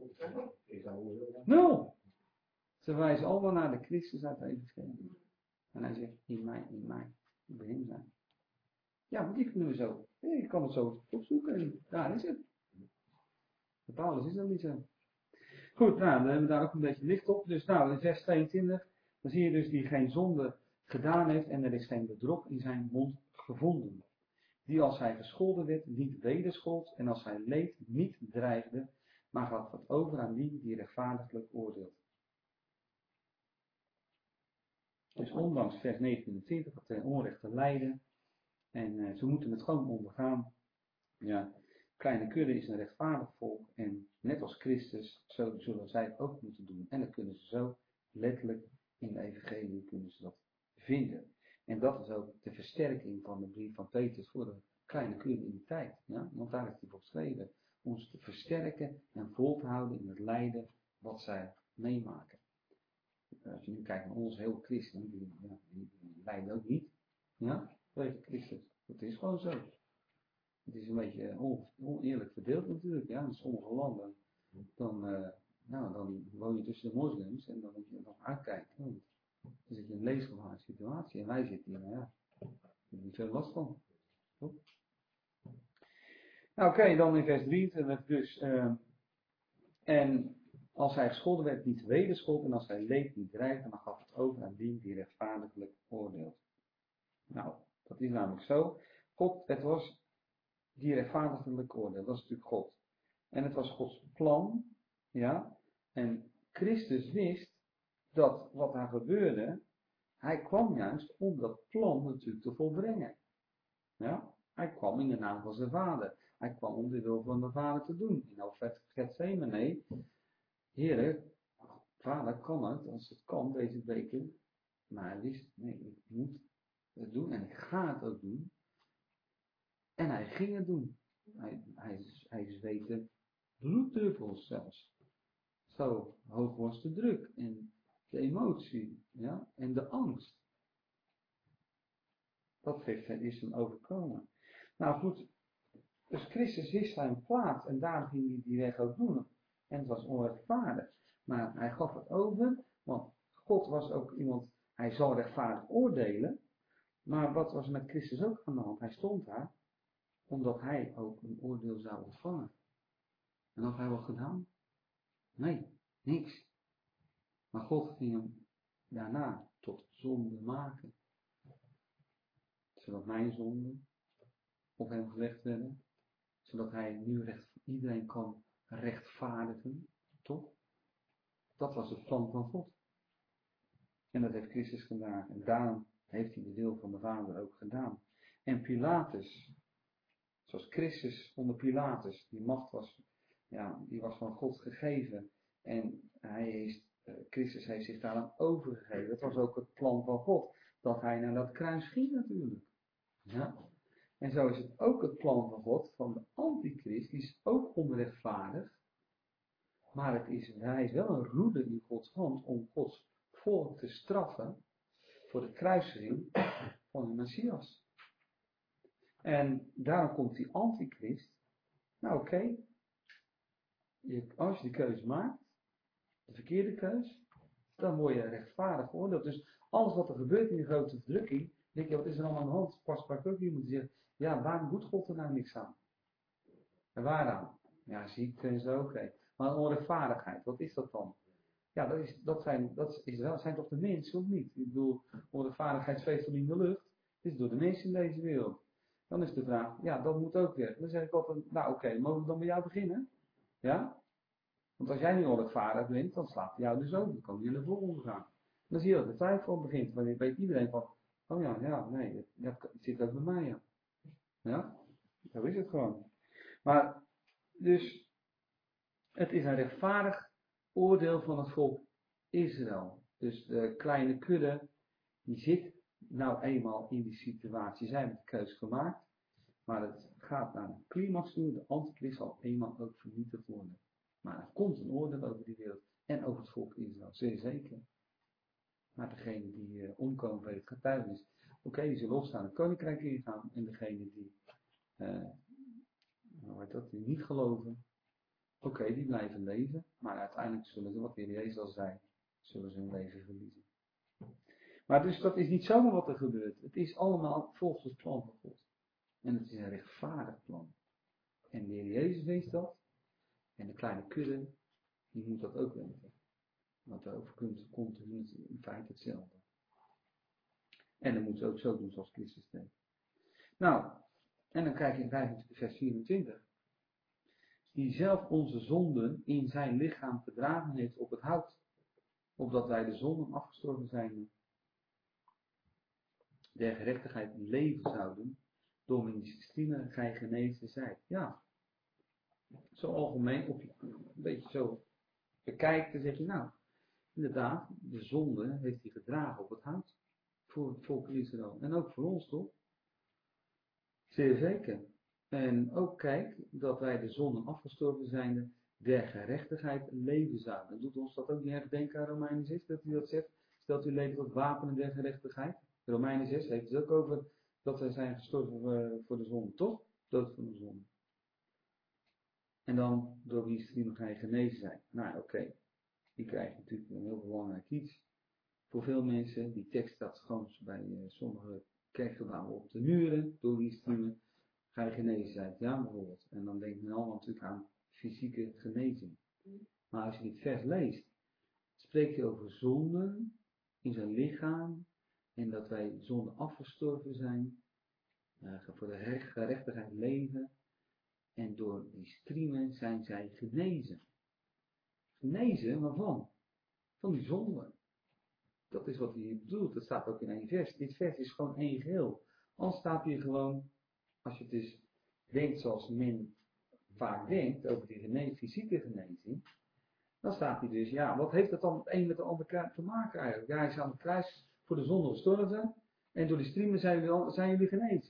0. Ze wijzen allemaal naar de Christus uit de evangelie. En hij zegt, in mij, bij hem zijn. Ja, want die kunnen we zo. Je kan het zo opzoeken en daar is het. De Paulus is dat niet zo. Goed, nou, dan hebben we daar ook een beetje licht op. Dus nou, in vers 22, dan zie je dus die geen zonde gedaan heeft en er is geen bedrog in zijn mond gevonden. Die als hij gescholden werd, niet wederschold en als hij leed, niet dreigde, maar gaf het over aan die rechtvaardiglijk oordeelt. Dus ondanks vers 29, dat de onrechte lijden, en ze moeten het gewoon ondergaan. Ja, kleine kudde is een rechtvaardig volk en net als Christus, zo zullen zij het ook moeten doen. En dat kunnen ze zo letterlijk in de evangelie kunnen ze dat vinden. En dat is ook de versterking van de brief van Petrus voor de kleine kudde in die tijd. Ja? Want daar is hij voor geschreven. Om ze te versterken en vol te houden in het lijden wat zij meemaken. Als je nu kijkt naar ons heel christen, die lijden ook niet. Ja, tegen Christus. Dat is gewoon zo. Het is een beetje oneerlijk verdeeld natuurlijk. Ja, in sommige landen. Dan woon je tussen de moslims en dan moet je nog uitkijken. Want dan zit je in een levensgevaarlijke situatie. En wij zitten hier, nou ja, daar heb je niet veel last van. Toch? Nou oké, dan in vers 23 dus. En als hij gescholden werd, niet wederschold. En als hij leed, niet dreigde, dan gaf het over aan die rechtvaardiglijk oordeelt. Nou, dat is namelijk zo. God, het was die rechtvaardiglijk oordeelt. Dat is natuurlijk God. En het was Gods plan. Ja. En Christus wist dat wat daar gebeurde, hij kwam juist om dat plan natuurlijk te volbrengen. Ja. Hij kwam in de naam van zijn vader. Hij kwam om de wil van de vader te doen. In Gethsemane, Heere, vader, kan het, als het kan, deze beker. Maar hij wist, nee, ik moet het doen en ik ga het ook doen. En hij ging het doen. Hij zweette bloeddruppels zelfs. Zo hoog was de druk en de emotie, ja, en de angst. Dat is hem overkomen. Nou goed, dus Christus wist zijn plaats en daarom ging hij die weg ook doen. En het was onrechtvaardig. Maar hij gaf het over, want God was ook iemand, hij zal rechtvaardig oordelen. Maar wat was met Christus ook aan de hand? Hij stond daar, omdat hij ook een oordeel zou ontvangen. En had hij wat gedaan? Nee, niks. Maar God ging hem daarna tot zonde maken. Zodat mijn zonden op hem gelegd werden. Zodat hij nu iedereen kan rechtvaardigen. Toch? Dat was het plan van God. En dat heeft Christus gedaan. En daarom heeft hij de wil van de Vader ook gedaan. En Pilatus, zoals Christus onder Pilatus, die macht was, ja, die was van God gegeven. En Christus heeft zich daaraan overgegeven. Dat was ook het plan van God. Dat hij naar dat kruis ging natuurlijk. Ja? En zo is het ook het plan van God, van de antichrist, die is ook onrechtvaardig. Maar hij is wel een roede in Gods hand om Gods volk te straffen voor de kruisiging van de Messias. En daarom komt die antichrist. Nou oké, als je de keuze maakt, de verkeerde keus, dan word je rechtvaardig geoordeeld. Dus alles wat er gebeurt in de grote verdrukking, denk je, wat is er allemaal aan de hand? Pas sprak ook iemand die zegt, ja, waarom doet God er nou niks aan? En waaraan? Ja, ziekte en zo, oké. Maar onrechtvaardigheid, wat is dat dan? Ja, zijn toch de mensen, of niet? Ik bedoel, onrechtvaardigheidsfeest in de lucht, het is door de mensen in deze wereld. Dan is de vraag, ja, dat moet ook weer. Dan zeg ik altijd, nou oké, mogen we dan bij jou beginnen? Ja? Want als jij nu onrechtvaardig bent, dan slaat hij jou dus over. Dan kan je in de volgende gaan. Dan zie je dat de twijfel begint, want dan weet iedereen van, oh ja, nee, dat zit ook bij mij, ja. Ja? Zo is het gewoon. Maar, dus, het is een rechtvaardig oordeel van het volk Israël. Dus de kleine kudde, die zit nou eenmaal in die situatie. Zij hebben de keus gemaakt, maar het gaat naar een climax toe. De antichrist zal eenmaal ook vernietigd worden. Maar er komt een oordeel over die wereld en over het volk Israël, zeer zeker. Maar degene die omkomen bij het getuigenis, die zullen opstaan het koninkrijk ingaan. En degene die, die niet geloven, die blijven leven. Maar uiteindelijk zullen ze, wat de Heer Jezus al zei, zullen ze hun leven verliezen. Maar dus dat is niet zomaar wat er gebeurt. Het is allemaal volgens het plan van God. En het is een rechtvaardig plan. En de Heer Jezus weet dat. En de kleine kudde, die moet dat ook weten. Want daarover komt in feite hetzelfde. En dan moet ze ook zo doen zoals Christus deed. Nou, en dan kijk je in vers 24. Die zelf onze zonden in zijn lichaam gedragen heeft op het hout. Opdat wij de zonden afgestorven zijn der gerechtigheid leven zouden. Door in die striemen gij genezen zijt. Ja. Zo algemeen, of je een beetje zo bekijkt, dan zeg je nou, inderdaad, de zonde heeft hij gedragen op het hout. Voor het volk Israël. En ook voor ons toch? Zeer zeker. En ook kijk, dat wij de zonden afgestorven zijnde der gerechtigheid leven zouden. Doet ons dat ook niet erg denken aan Romeinen 6, dat hij dat zegt? Stelt u leven tot wapenen der gerechtigheid. Romeinen 6 heeft het ook over dat wij zijn gestorven voor de zonde, toch? Dood van de zonde. En dan door wie striemen gij genezen zijn. Nou oké. Die krijgt natuurlijk een heel belangrijk iets. Voor veel mensen, die tekst staat gewoon bij sommige kerkgebouwen op de muren, door wie striemen gij genezen zijn. Ja, bijvoorbeeld. En dan denkt men allemaal natuurlijk aan fysieke genezing. Maar als je dit vers leest, spreekt hij over zonden in zijn lichaam en dat wij zonden afgestorven zijn, voor de gerechtigheid leven en door die striemen zijn zij genezen. Genezen, waarvan? Van die zonden. Dat is wat hij hier bedoelt. Dat staat ook in één vers. Dit vers is gewoon één geheel. Anders staat hier gewoon, als je het dus denkt zoals men vaak denkt over die fysieke genezing, dan staat hij dus, ja, wat heeft dat dan het een met de ander te maken eigenlijk? Ja, hij is aan het kruis voor de zonde gestorven en door die striemen zijn jullie genezen.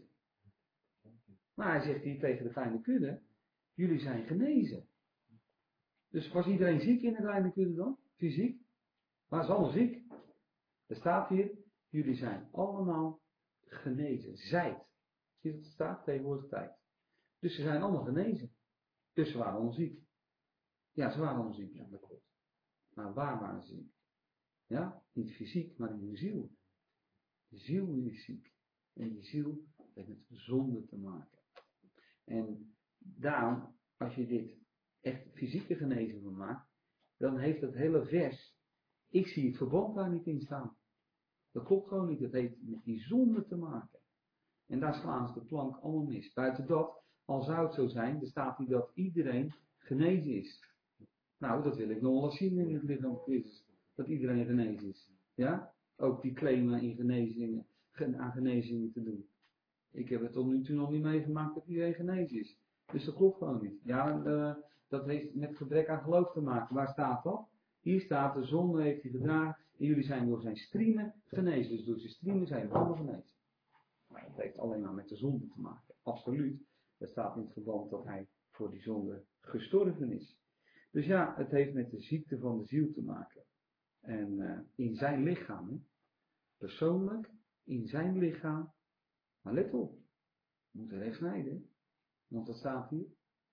Maar hij zegt hier tegen de kleine kudde, jullie zijn genezen. Dus was iedereen ziek in de kleine kudde dan? Fysiek? Maar ze allemaal ziek. Er staat hier, jullie zijn allemaal genezen. Zijt. Zie je dat het staat? Tegenwoordig tijd. Dus ze zijn allemaal genezen. Dus ze waren allemaal ziek. Ja, ze waren allemaal ziek. Ja, dat klopt. Maar waar waren ze ziek? Ja, niet fysiek, maar in de ziel. De ziel is ziek. En die ziel heeft met zonde te maken. En daarom, als je dit echt fysieke genezing van maakt, dan heeft dat hele vers, ik zie het verband daar niet in staan. Dat klopt gewoon niet. Dat heeft met die zonde te maken. En daar slaan ze de plank allemaal mis. Buiten dat, al zou het zo zijn, er staat hier dat iedereen genezen is. Nou, dat wil ik nog wel eens zien in het lichaam van Christus. Dat iedereen genezen is. Ja? Ook die claimen in genezingen, aan genezingen te doen. Ik heb het tot nu toe nog niet meegemaakt dat iedereen genezen is. Dus dat klopt gewoon niet. Ja, dat heeft met gebrek aan geloof te maken. Waar staat dat? Hier staat, de zonde heeft hij gedragen en jullie zijn door zijn striemen genezen. Dus door zijn striemen zijn we allemaal genezen. Maar het heeft alleen maar met de zonde te maken. Absoluut. Er staat in het verband dat hij voor die zonde gestorven is. Dus ja, het heeft met de ziekte van de ziel te maken. En in zijn lichaam, hè? Persoonlijk, in zijn lichaam. Maar let op, we moeten recht snijden. Want dat staat hier.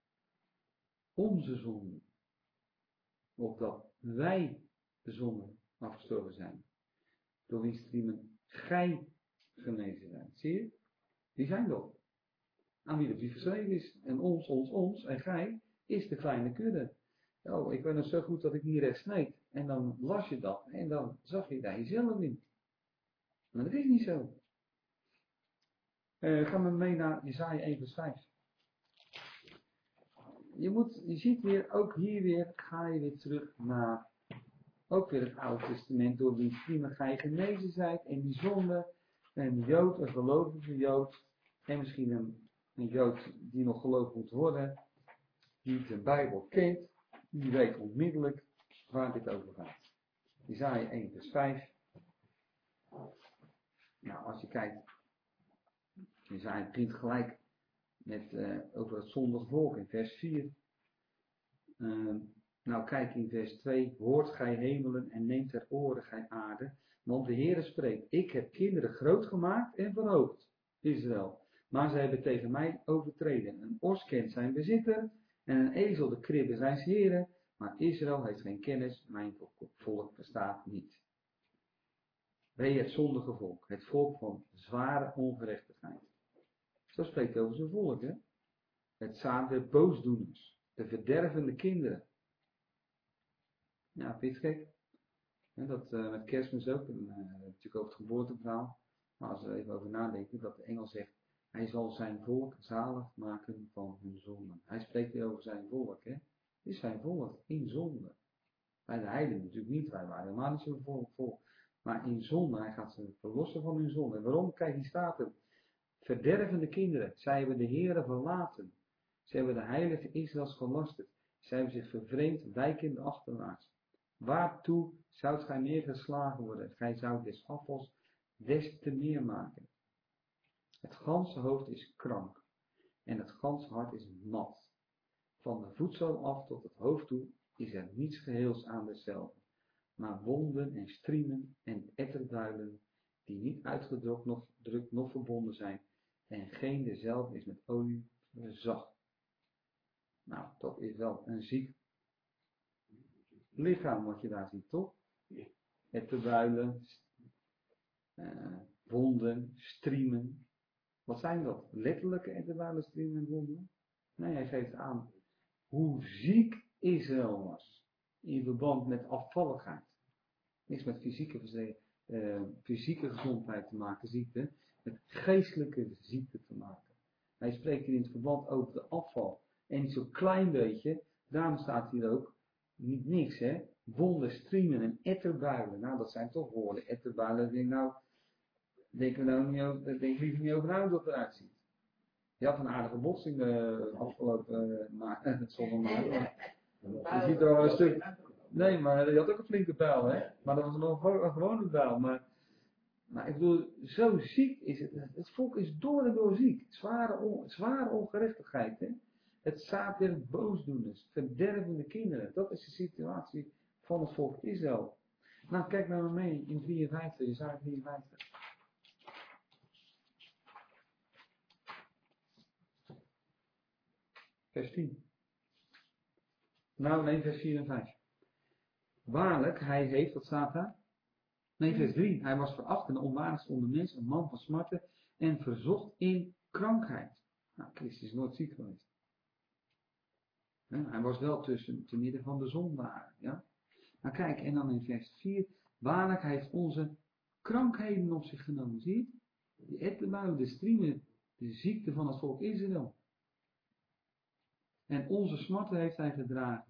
Onze zonde. Opdat wij de zonde afgestorven zijn. Door wie striemen gij genezen zijn. Zie je? Die zijn dat. Aan wie de brief geschreven is. En ons en gij is de kleine kudde. Oh, ik weet nog zo goed dat ik niet recht sneed. En dan las je dat en dan zag je daar jezelf in. Maar dat is niet zo. Ga maar mee naar Jesaja 1 vers 5. Je ziet weer, ook hier weer, ga je weer terug naar, ook weer het Oude Testament, door wie prima ga je genezen zijt, en die zonde, een Jood, een gelovige Jood, en misschien een Jood die nog geloofd moet worden, die de Bijbel kent, die weet onmiddellijk waar dit over gaat. Jesaja 1 vers 5. Nou, als je kijkt, Jesaja begint gelijk met over het zondige volk in vers 4. Nou kijk in vers 2. Hoort gij hemelen en neemt ter oren gij aarde. Want de Heere spreekt. Ik heb kinderen groot gemaakt en verhoogd. Israël. Maar zij hebben tegen mij overtreden. Een os kent zijn bezitter. En een ezel de kribbe zijn heren. Maar Israël heeft geen kennis. Mijn volk bestaat niet. Wee het zondige volk. Het volk van zware ongerechtigheid. Zo spreekt hij over zijn volk, hè. Het zaad der boosdoeners. De verdervende kinderen. Ja, vind je het gek? Ja, dat met Kerstmis ook, natuurlijk ook het geboorteverhaal. Maar als we even over nadenken, dat de engel zegt, hij zal zijn volk zalig maken van hun zonden. Hij spreekt weer over zijn volk, hè. Het is zijn volk, in zonde. Bij de heidenen natuurlijk niet, wij waren helemaal niet zo'n volk. Maar in zonde, hij gaat ze verlossen van hun zonde. En waarom? Kijk, hier staat het. Verdervende kinderen, zij hebben de Heere verlaten. Zij hebben de heilige Israëls gelasterd. Zij hebben zich vervreemd, wijkende achterwaarts. Waartoe zoudt gij meer geslagen worden? Gij zoudt des afvals des te meer maken. Het ganse hoofd is krank en het ganse hart is mat. Van de voetzool af tot het hoofd toe is er niets geheels aan dezelfde, maar wonden en striemen en etterduilen die niet uitgedrukt noch verbonden zijn en geen dezelfde is met olie verzacht. Nou, dat is wel een ziek lichaam wat je daar ziet, toch? Etterduilen, wonden, striemen. Wat zijn dat? Letterlijke etterduilen, striemen en wonden? Nee, hij geeft aan hoe ziek Israël was in verband met afvalligheid. Niks met fysieke gezondheid te maken, ziekte, met geestelijke ziekte te maken. Hij spreekt hier in het verband over de afval. En niet zo'n klein beetje, daarom staat hier ook niet niks, hè. Wonden, striemen en etterbuilen. Nou, dat zijn toch woorden. Etterbuilen, denk ik liever niet over na hoe dat eruit ziet. Je had een aardige botsing afgelopen zondag. Je ziet er wel een stuk. Nee, maar je had ook een flinke pijl, hè? Maar dat was nog een gewone pijl. Maar ik bedoel, zo ziek is het. Het volk is door en door ziek. Zware ongerechtigheid, hè? Het zaad der boosdoeners, verdervende kinderen. Dat is de situatie van het volk Israël. Nou, kijk maar mee in 53, Jesaja 53. Vers 10. Nou, nee, vers 4 en 5. Waarlijk, hij heeft, wat staat daar? Nee, vers 3. Hij was veracht en onwaardig onder mensen, een man van smarten en verzocht in krankheid. Nou, Christus is nooit ziek geweest. Ja, hij was wel te midden van de zondaren. Ja? Maar kijk, en dan in vers 4. Waarlijk, hij heeft onze krankheden op zich genomen. Zie je? De etterbuien, de striemen, de ziekte van het volk Israël. En onze smarten heeft hij gedragen.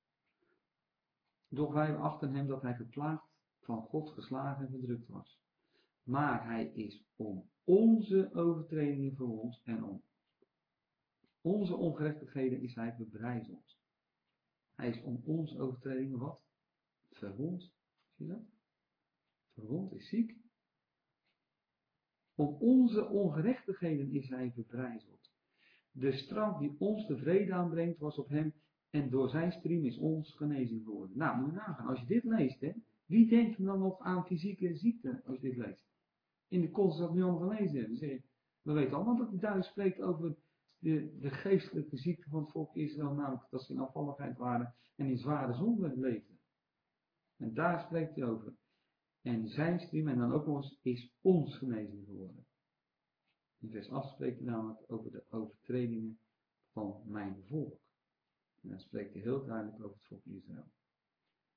Doch wij achten hem dat hij geplaagd van God geslagen en verdrukt was. Maar hij is om onze overtredingen verwond en om onze ongerechtigheden is hij verbrijzeld. Hij is om onze overtredingen wat? Verwond. Zie je dat? Verwond is ziek. Om onze ongerechtigheden is hij verbrijzeld. De straf die ons de vrede aanbrengt was op hem en door zijn striem is ons genezing geworden. Nou, moet je nagaan. Als je dit leest, hè, wie denkt er dan nog aan fysieke ziekte als je dit leest? In de context dat we nu allemaal gelezen hebben. We weten allemaal dat hij duidelijk spreekt over de geestelijke ziekte van het volk Israël, namelijk dat ze in afvalligheid waren en in zware zonde leefden. En daar spreekt hij over. En zijn striem, en dan ook nog eens, is ons genezing geworden. In vers 8 spreekt hij namelijk over de overtredingen van mijn volk. En dan spreekt hij heel duidelijk over het volk Israël.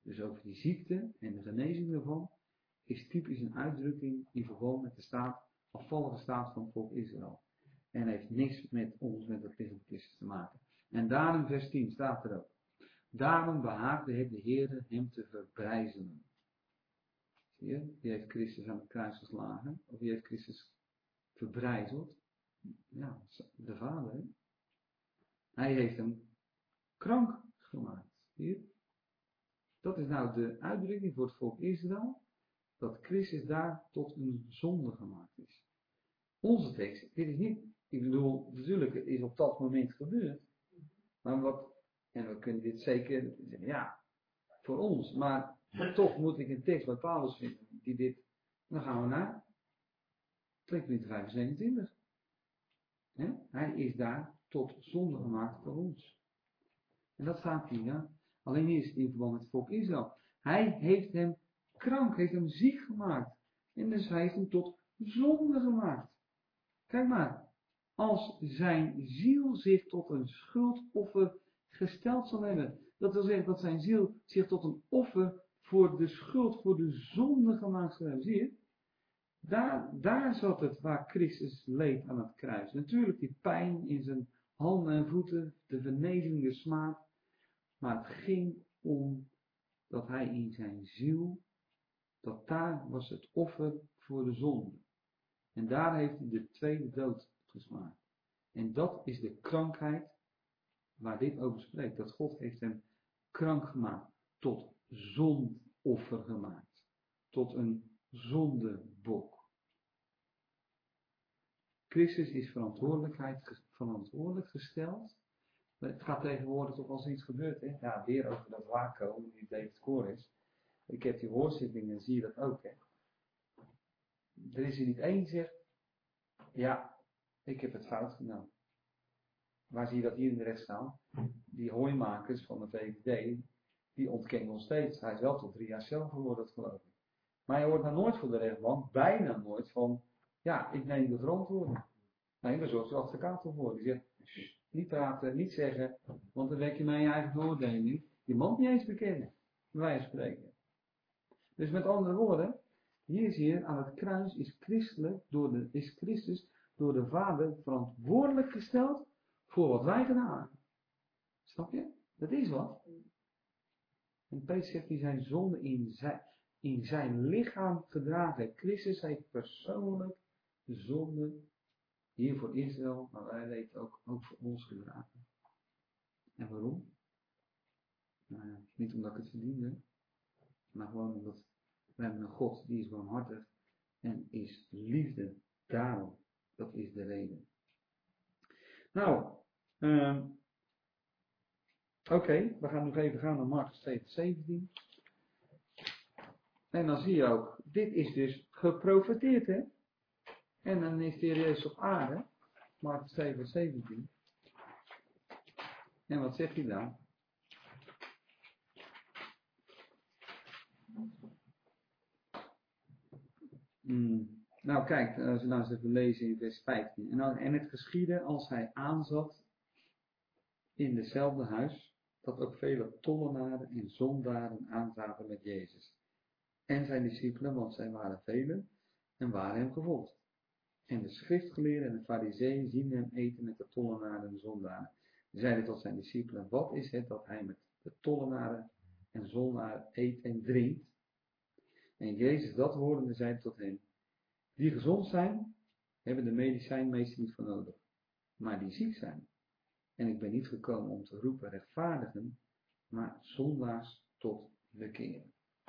dus over die ziekte en de genezing daarvan, is typisch een uitdrukking in verband met de afvallige staat van het volk Israël. En heeft niks met ons, met het lichaam van Christus te maken. En daarom vers 10 staat er ook. Daarom behaagde het de Heere hem te verbrijzelen. Zie je? Die heeft Christus aan het kruis geslagen. Of die heeft Christus verbrijzeld. Ja, de Vader. Hè? Hij heeft hem krank gemaakt. Zie je? Dat is nou de uitdrukking voor het volk Israël. Dat Christus daar tot een zonde gemaakt is. Onze tekst, dit is niet, ik bedoel, natuurlijk, het is op dat moment gebeurd. Maar en we kunnen dit zeker zeggen, ja, voor ons. Maar toch moet ik een tekst bij Paulus vinden, die dit, dan gaan we naar 2 Korinthe 5, 27. Hij is daar tot zonde gemaakt voor ons. En dat staat hier, ja. Alleen hier is het in verband met het volk Israël. Hij heeft hem krank, heeft hem ziek gemaakt. En dus hij heeft hem tot zonde gemaakt. Kijk maar. Als zijn ziel zich tot een schuldoffer gesteld zal hebben. Dat wil zeggen dat zijn ziel zich tot een offer voor de schuld, voor de zonde gemaakt zal hebben. Zie je? Daar zat het waar Christus leed aan het kruis. Natuurlijk die pijn in zijn handen en voeten, de vernedering, de smaad. Maar het ging om dat hij in zijn ziel, dat daar was het offer voor de zonde. En daar heeft hij de tweede dood gesmaakt. En dat is de krankheid waar dit over spreekt. Dat God heeft hem krank gemaakt, tot zondoffer gemaakt. Tot een zondebok. Christus is verantwoordelijk gesteld. Het gaat tegenwoordig toch als iets gebeurt. Hè? Ja, weer over dat Waco, die David Koresh. Ik heb die hoorzittingen en zie je dat ook. Hè? Er is er niet één die zegt, ja, ik heb het fout gedaan. Waar zie je dat hier in de rechtszaal? Die hooimakers van de VVD, die ontkennen nog steeds. Hij is wel tot 3 jaar cel geworden, dat geloof ik. Maar je hoort nou nooit voor de rechtbank, bijna nooit, van, ja, ik neem de verantwoording. Nee, daar zorgt de advocaat voor. Die zegt, niet praten, niet zeggen, want dan wek je mij je eigen veroordeling. Je mag niet eens bekennen, bij wijze van spreken. Dus met andere woorden, hier zie je, aan het kruis is Christus door de Vader verantwoordelijk gesteld voor wat wij gedaan hebben. Snap je? Dat is wat. En Petrus zegt, die zijn zonde in zijn lichaam gedragen heeft. Christus heeft persoonlijk de zonde hier voor Israël, maar wij weten ook voor ons gedragen. En waarom? Nou ja, niet omdat ik het verdiende, maar gewoon omdat we hebben een God die is barmhartig en is liefde. Daarom, dat is de reden. Nou, oké, we gaan nog even gaan naar Markus 17. En dan zie je ook, dit is dus geprofeteerd, hè? En dan is de Heer Jezus op aarde, Markus 17. En wat zegt hij dan? Nou kijk, als we nou eens even lezen in vers 15. En het geschiedde als hij aanzat in dezelfde huis, dat ook vele tollenaren en zondaren aanzaten met Jezus. En zijn discipelen, want zij waren velen, en waren hem gevolgd. En de schriftgeleerden en de farizeeën zien hem eten met de tollenaren en de zondaren. Ze zeiden tot zijn discipelen, wat is het dat hij met de tollenaren en zondaren eet en drinkt? En Jezus dat horende zei tot hen, die gezond zijn, hebben de medicijn meestal niet voor nodig, maar die ziek zijn. En ik ben niet gekomen om te roepen rechtvaardigen, maar zondaars tot bekering.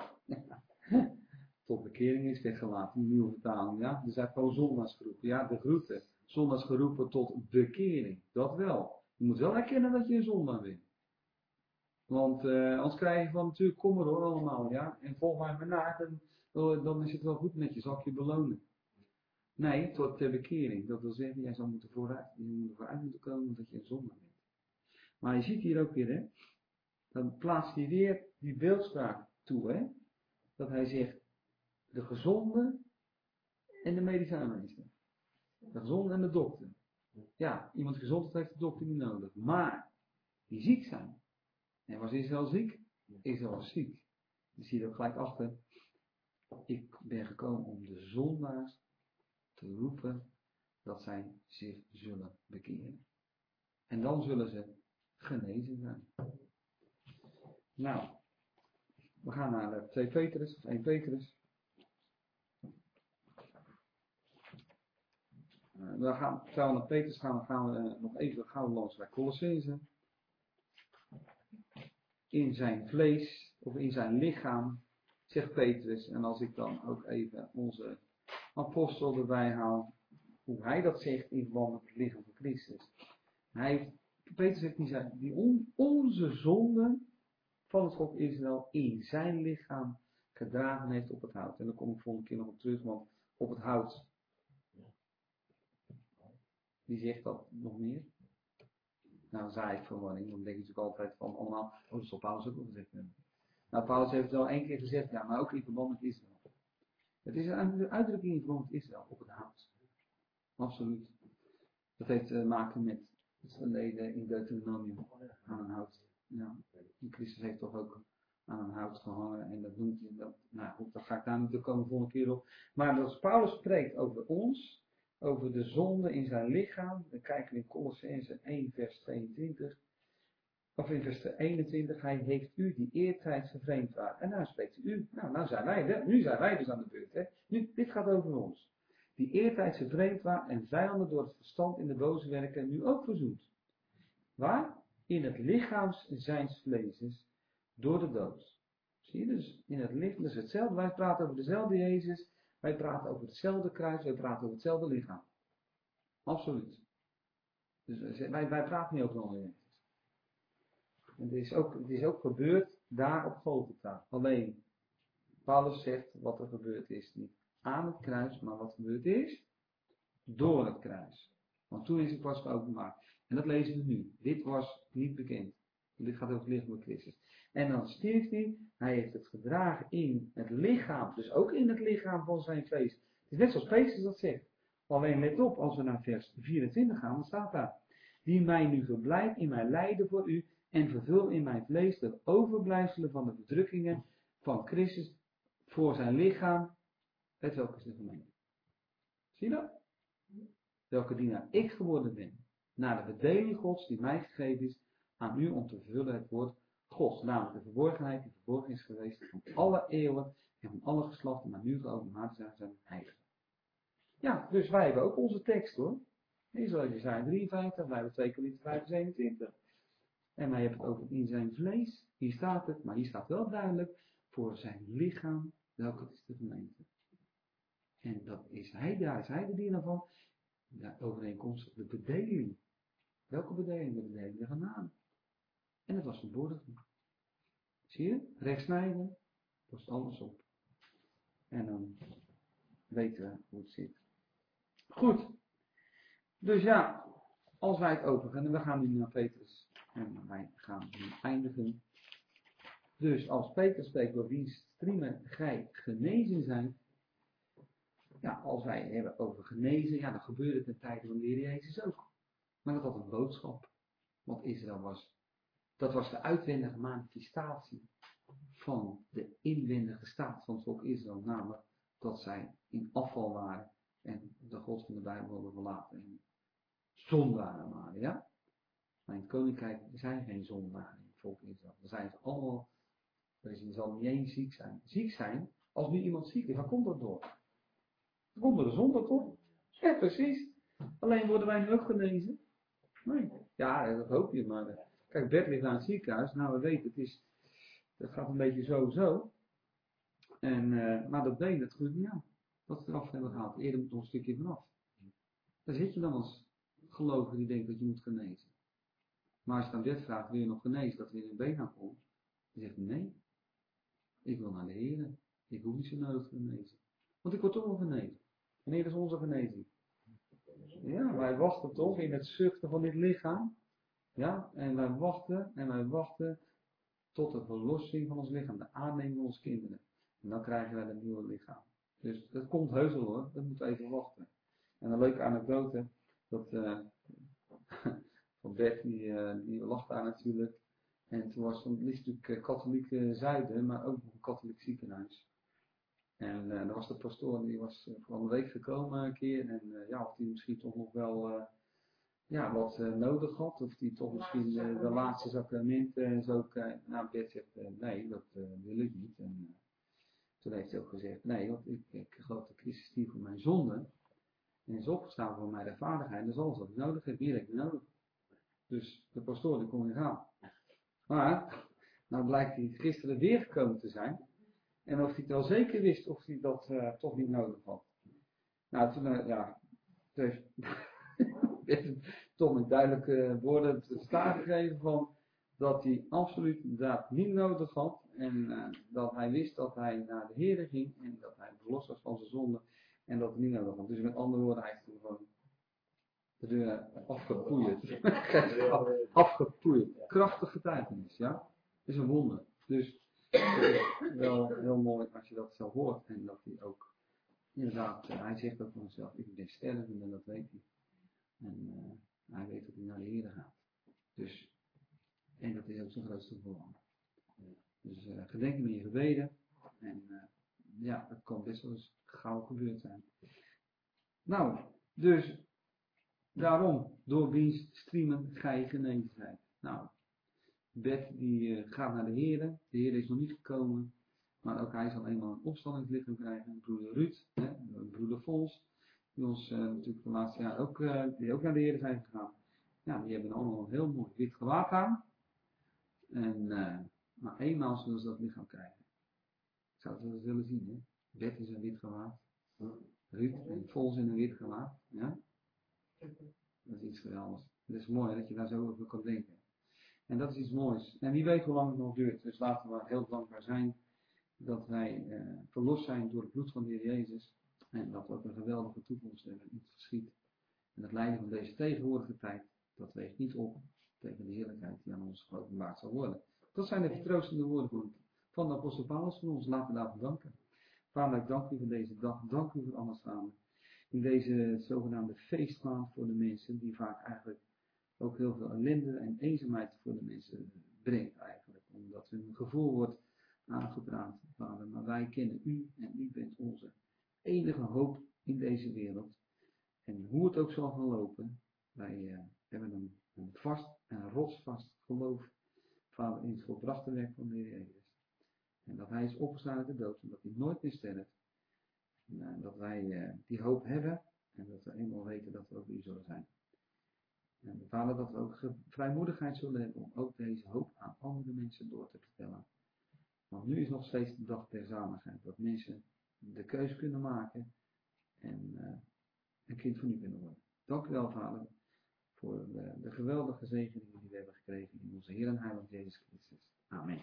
Tot bekering is weggelaten in de nieuwe vertaling, ja. Er zijn gewoon zondaars geroepen, ja, de groeten. Zondaars geroepen tot bekering, dat wel. Je moet wel erkennen dat je een zondaar bent. Want anders krijg je van natuurlijk, kom maar hoor allemaal, ja. En volg mij maar na, dan is het wel goed met je, zal ik je belonen. Nee, tot de bekering. Dat wil zeggen, jij zou moeten vooruit moeten komen omdat je een zondaar bent. Maar je ziet hier ook weer, hè. Dan plaatst hij weer die beeldspraak toe, hè. Dat hij zegt, de gezonde en de medicijnmeester. De gezonde en de dokter. Ja, iemand gezond heeft de dokter niet nodig. Maar, die ziek zijn. En was Israël ziek? Israël was ziek. Je ziet er ook gelijk achter. Ik ben gekomen om de zondaars te roepen dat zij zich zullen bekeren. En dan zullen ze genezen zijn. Nou, we gaan naar 2 Petrus, of 1 Petrus. Terwijl we naar Petrus gaan we nog even gauw langs bij Colossense. In zijn vlees, of in zijn lichaam, zegt Petrus. En als ik dan ook even onze apostel erbij haal, hoe hij dat zegt in verband met het lichaam van Christus. Petrus zegt onze zonden van het volk Israël in zijn lichaam gedragen heeft op het hout. En daar kom ik volgende keer nog op terug, want op het hout, wie zegt dat nog meer? Nou, zaai ik verwarring, dan denk je natuurlijk altijd van allemaal, dat zal Paulus ook wel gezegd hebben. Nou, Paulus heeft het wel 1 keer gezegd, ja, maar ook in verband met Israël. Het is een uitdrukking in verband met Israël, op het hout. Absoluut. Dat heeft te maken met het verleden in Deuteronomium aan een hout. Ja, Christus heeft toch ook aan een hout gehangen en dat noemt hij, nou goed, dat ga ik daar niet komen volgende keer op. Maar als Paulus spreekt over ons, over de zonde in zijn lichaam, dan kijken we in Colossense 1 vers 22, of in vers 21, hij heeft u die eertijds vervreemdwaard. En nou spreekt u, nu zijn wij dus aan de beurt. Hè? Dit gaat over ons. Die eertijds vervreemd waren en vijanden door het verstand in de boze werken nu ook verzoend. Waar? In het lichaams zijns vleeses door de dood. Zie je dus? In het lichaam, dus hetzelfde. Wij praten over dezelfde Jezus. Wij praten over hetzelfde kruis. Wij praten over hetzelfde lichaam. Absoluut. Dus wij praten niet over een andere Jezus. En het is ook gebeurd daar op Golgotha. Alleen, Paulus zegt wat er gebeurd is. Niet aan het kruis, maar wat gebeurd is door het kruis. Want toen is het pas geopenbaard. En dat lezen we nu. Dit was niet bekend. Dit gaat over het lichaam van Christus. En dan stierf hij. Hij heeft het gedragen in het lichaam. Dus ook in het lichaam van zijn vlees. Het is net zoals Petrus dat zegt. Alleen let op, als we naar vers 24 gaan, dan staat daar. Die mij nu verblijdt in mijn lijden voor u. En vervul in mijn vlees de overblijfselen van de verdrukkingen van Christus voor zijn lichaam. Het welke is de gemeente. Zie je dat? Welke dienaar ik geworden ben. Naar de bedeling Gods die mij gegeven is aan u om te vervullen het woord Gods. Namelijk de verborgenheid die verborgen is geweest van alle eeuwen en van alle geslachten, maar nu geopenbaard zijn heiligen. Ja, dus wij hebben ook onze tekst hoor. Israël zijn 53, wij hebben 2 Korintiërs 5, 27. En wij hebben het over in zijn vlees. Hier staat het, maar hier staat wel duidelijk voor zijn lichaam, welke is de gemeente. En dat is hij, daar is hij de dienaar van. De overeenkomst, de bedeling. Welke bedeling? De bedeling der genade. En dat was verborgen. Zie je? Rechtsnijden, lost alles op. En dan weten we hoe het zit. Goed. Dus ja, als wij het overgaan, en we gaan nu naar Petrus. En wij gaan nu eindigen. Dus als Petrus spreekt door wiens striemen gij genezen zijn. Ja, als wij hebben over genezen, ja, dan gebeurde het in tijden van de Heer Jezus ook. Maar dat had een boodschap. Want Israël dat was de uitwendige manifestatie van de inwendige staat van het volk Israël. Namelijk dat zij in afval waren en de God van de Bijbel hadden verlaten. En zondaren waren, ja. Maar in het koninkrijk zijn geen zondaren in het volk Israël. Dan zijn ze allemaal, er zal niet één ziek zijn. Ziek zijn, als nu iemand ziek is, waar komt dat door? Dat komt door de zonde toch? Ja, precies. Alleen worden wij nu ook genezen? Nee. Ja, dat hoop je, maar kijk, Bert ligt aan het ziekenhuis. Nou, we weten, dat gaat een beetje zo. En, maar dat been, dat groeit niet aan. Dat is eraf hebben gehaald. Eerder moet er een stukje vanaf. Daar zit je dan als gelovige die denkt dat je moet genezen. Maar als je dan Bert vraagt, wil je nog genezen, dat er weer een been aan komt? Dan zegt hij, nee. Ik wil naar de Heer. Ik hoef niet zo nodig te genezen. Want ik word toch wel genezen. Wanneer is onze genezing? Ja, wij wachten toch in het zuchten van dit lichaam. Ja, en wij wachten tot de verlossing van ons lichaam, de aanneming van onze kinderen. En dan krijgen wij een nieuw lichaam. Dus dat komt heus wel hoor, dat moet even wachten. En een leuke anekdote, dat van Bert, die lacht daar natuurlijk. En toen was het liefst natuurlijk katholiek Zuiden, maar ook nog een katholiek ziekenhuis. En daar was de pastoor, die was van de week gekomen een keer. En of die misschien toch nog wel wat nodig had. Of die toch misschien de laatste sacramenten en zo. Nou, Bert zegt, nee, dat wil ik niet. En toen heeft hij ook gezegd, nee, want ik geloof dat Christus stierf voor mijn zonde. En is opgestaan voor mijn rechtvaardigheid. Dat is alles wat ik nodig heb. Meer heb ik niet nodig. Dus de pastoor, die kon weer gaan. Maar, nou blijkt hij gisteren weer gekomen te zijn. En of hij het wel zeker wist of hij dat toch niet nodig had. Nou, toen, heeft toch met duidelijke woorden te staan gegeven van dat hij absoluut dat niet nodig had. En dat hij wist dat hij naar de Heer ging en dat hij verlost was van zijn zonde en dat hij niet nodig had. Dus met andere woorden, hij heeft toen gewoon de deur afgepoeierd. Afgepoeierd. Krachtig getuigenis, ja. Het is een wonder. Dus het is wel heel mooi als je dat zo hoort en dat hij ook inderdaad, hij zegt ook van zichzelf, ik ben stervende en dat weet hij. En hij weet dat hij naar de Heer gaat. Dus, en dat is ook zijn grootste verlangen. Dus gedenk hem in je gebeden. En het kan best wel eens gauw gebeurd zijn. Nou, dus daarom, door wiens streamen gij genezen zijt. Nou, Bert die gaat naar de Heer. De Heer is nog niet gekomen. Maar ook hij zal eenmaal een opstandingslichaam krijgen. Broeder Ruud, broeder Vols. Die ons natuurlijk de laatste jaar ook, die ook naar de Heer zijn gegaan. Ja, die hebben allemaal een heel mooi wit gewaad aan. En, maar eenmaal zullen ze dat lichaam krijgen. Ik zou het wel eens willen zien, hè. Bert is een wit gewaad. Ruud en Vols in een wit gewaad. Ja? Dat is iets geweldigs. Het is mooi dat je daar zo over kan denken. En dat is iets moois. En wie weet hoe lang het nog duurt. Dus laten we heel dankbaar zijn dat wij verlost zijn door het bloed van de Heer Jezus. En dat we ook een geweldige toekomst hebben in het verschiet. En het lijden van deze tegenwoordige tijd, dat weegt niet op tegen de heerlijkheid die aan ons geopenbaard zal worden. Dat zijn de vertroostende woorden van de apostel Paulus van ons. Laten we daarvoor danken. Vader, ik dank u voor deze dag. Dank u voor alles samen. In deze zogenaamde feestmaand voor de mensen, die vaak eigenlijk ook heel veel ellende en eenzaamheid voor de mensen brengt eigenlijk. Omdat hun gevoel wordt aangepraat, Vader. Maar wij kennen u en u bent onze enige hoop in deze wereld. En hoe het ook zal gaan lopen, wij hebben een vast en rotsvast geloof, Vader, in het volbrachte werk van de Heer Jezus. En dat hij is opgestaan uit de dood en dat hij nooit meer sterft. En dat wij die hoop hebben en dat we eenmaal weten dat we ook u zullen zijn. En Vader, dat we ook vrijmoedigheid zullen hebben om ook deze hoop aan andere mensen door te vertellen. Want nu is nog steeds de dag der zaligheid. Dat mensen de keus kunnen maken en een kind van u kunnen worden. Dank u wel, Vader, voor de geweldige zegeningen die we hebben gekregen in onze Heer en Heiland Jezus Christus. Amen.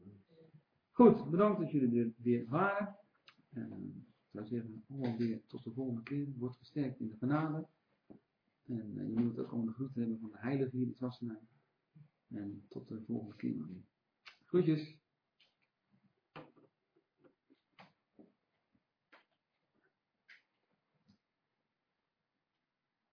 Goed, bedankt dat jullie er weer waren. Ik zou zeggen, allemaal weer tot de volgende keer. Word gesterkt in de genade. En je moet ook allemaal de groeten hebben van de heilige hier in Wassenaar. En tot de volgende keer nog weer. Groetjes.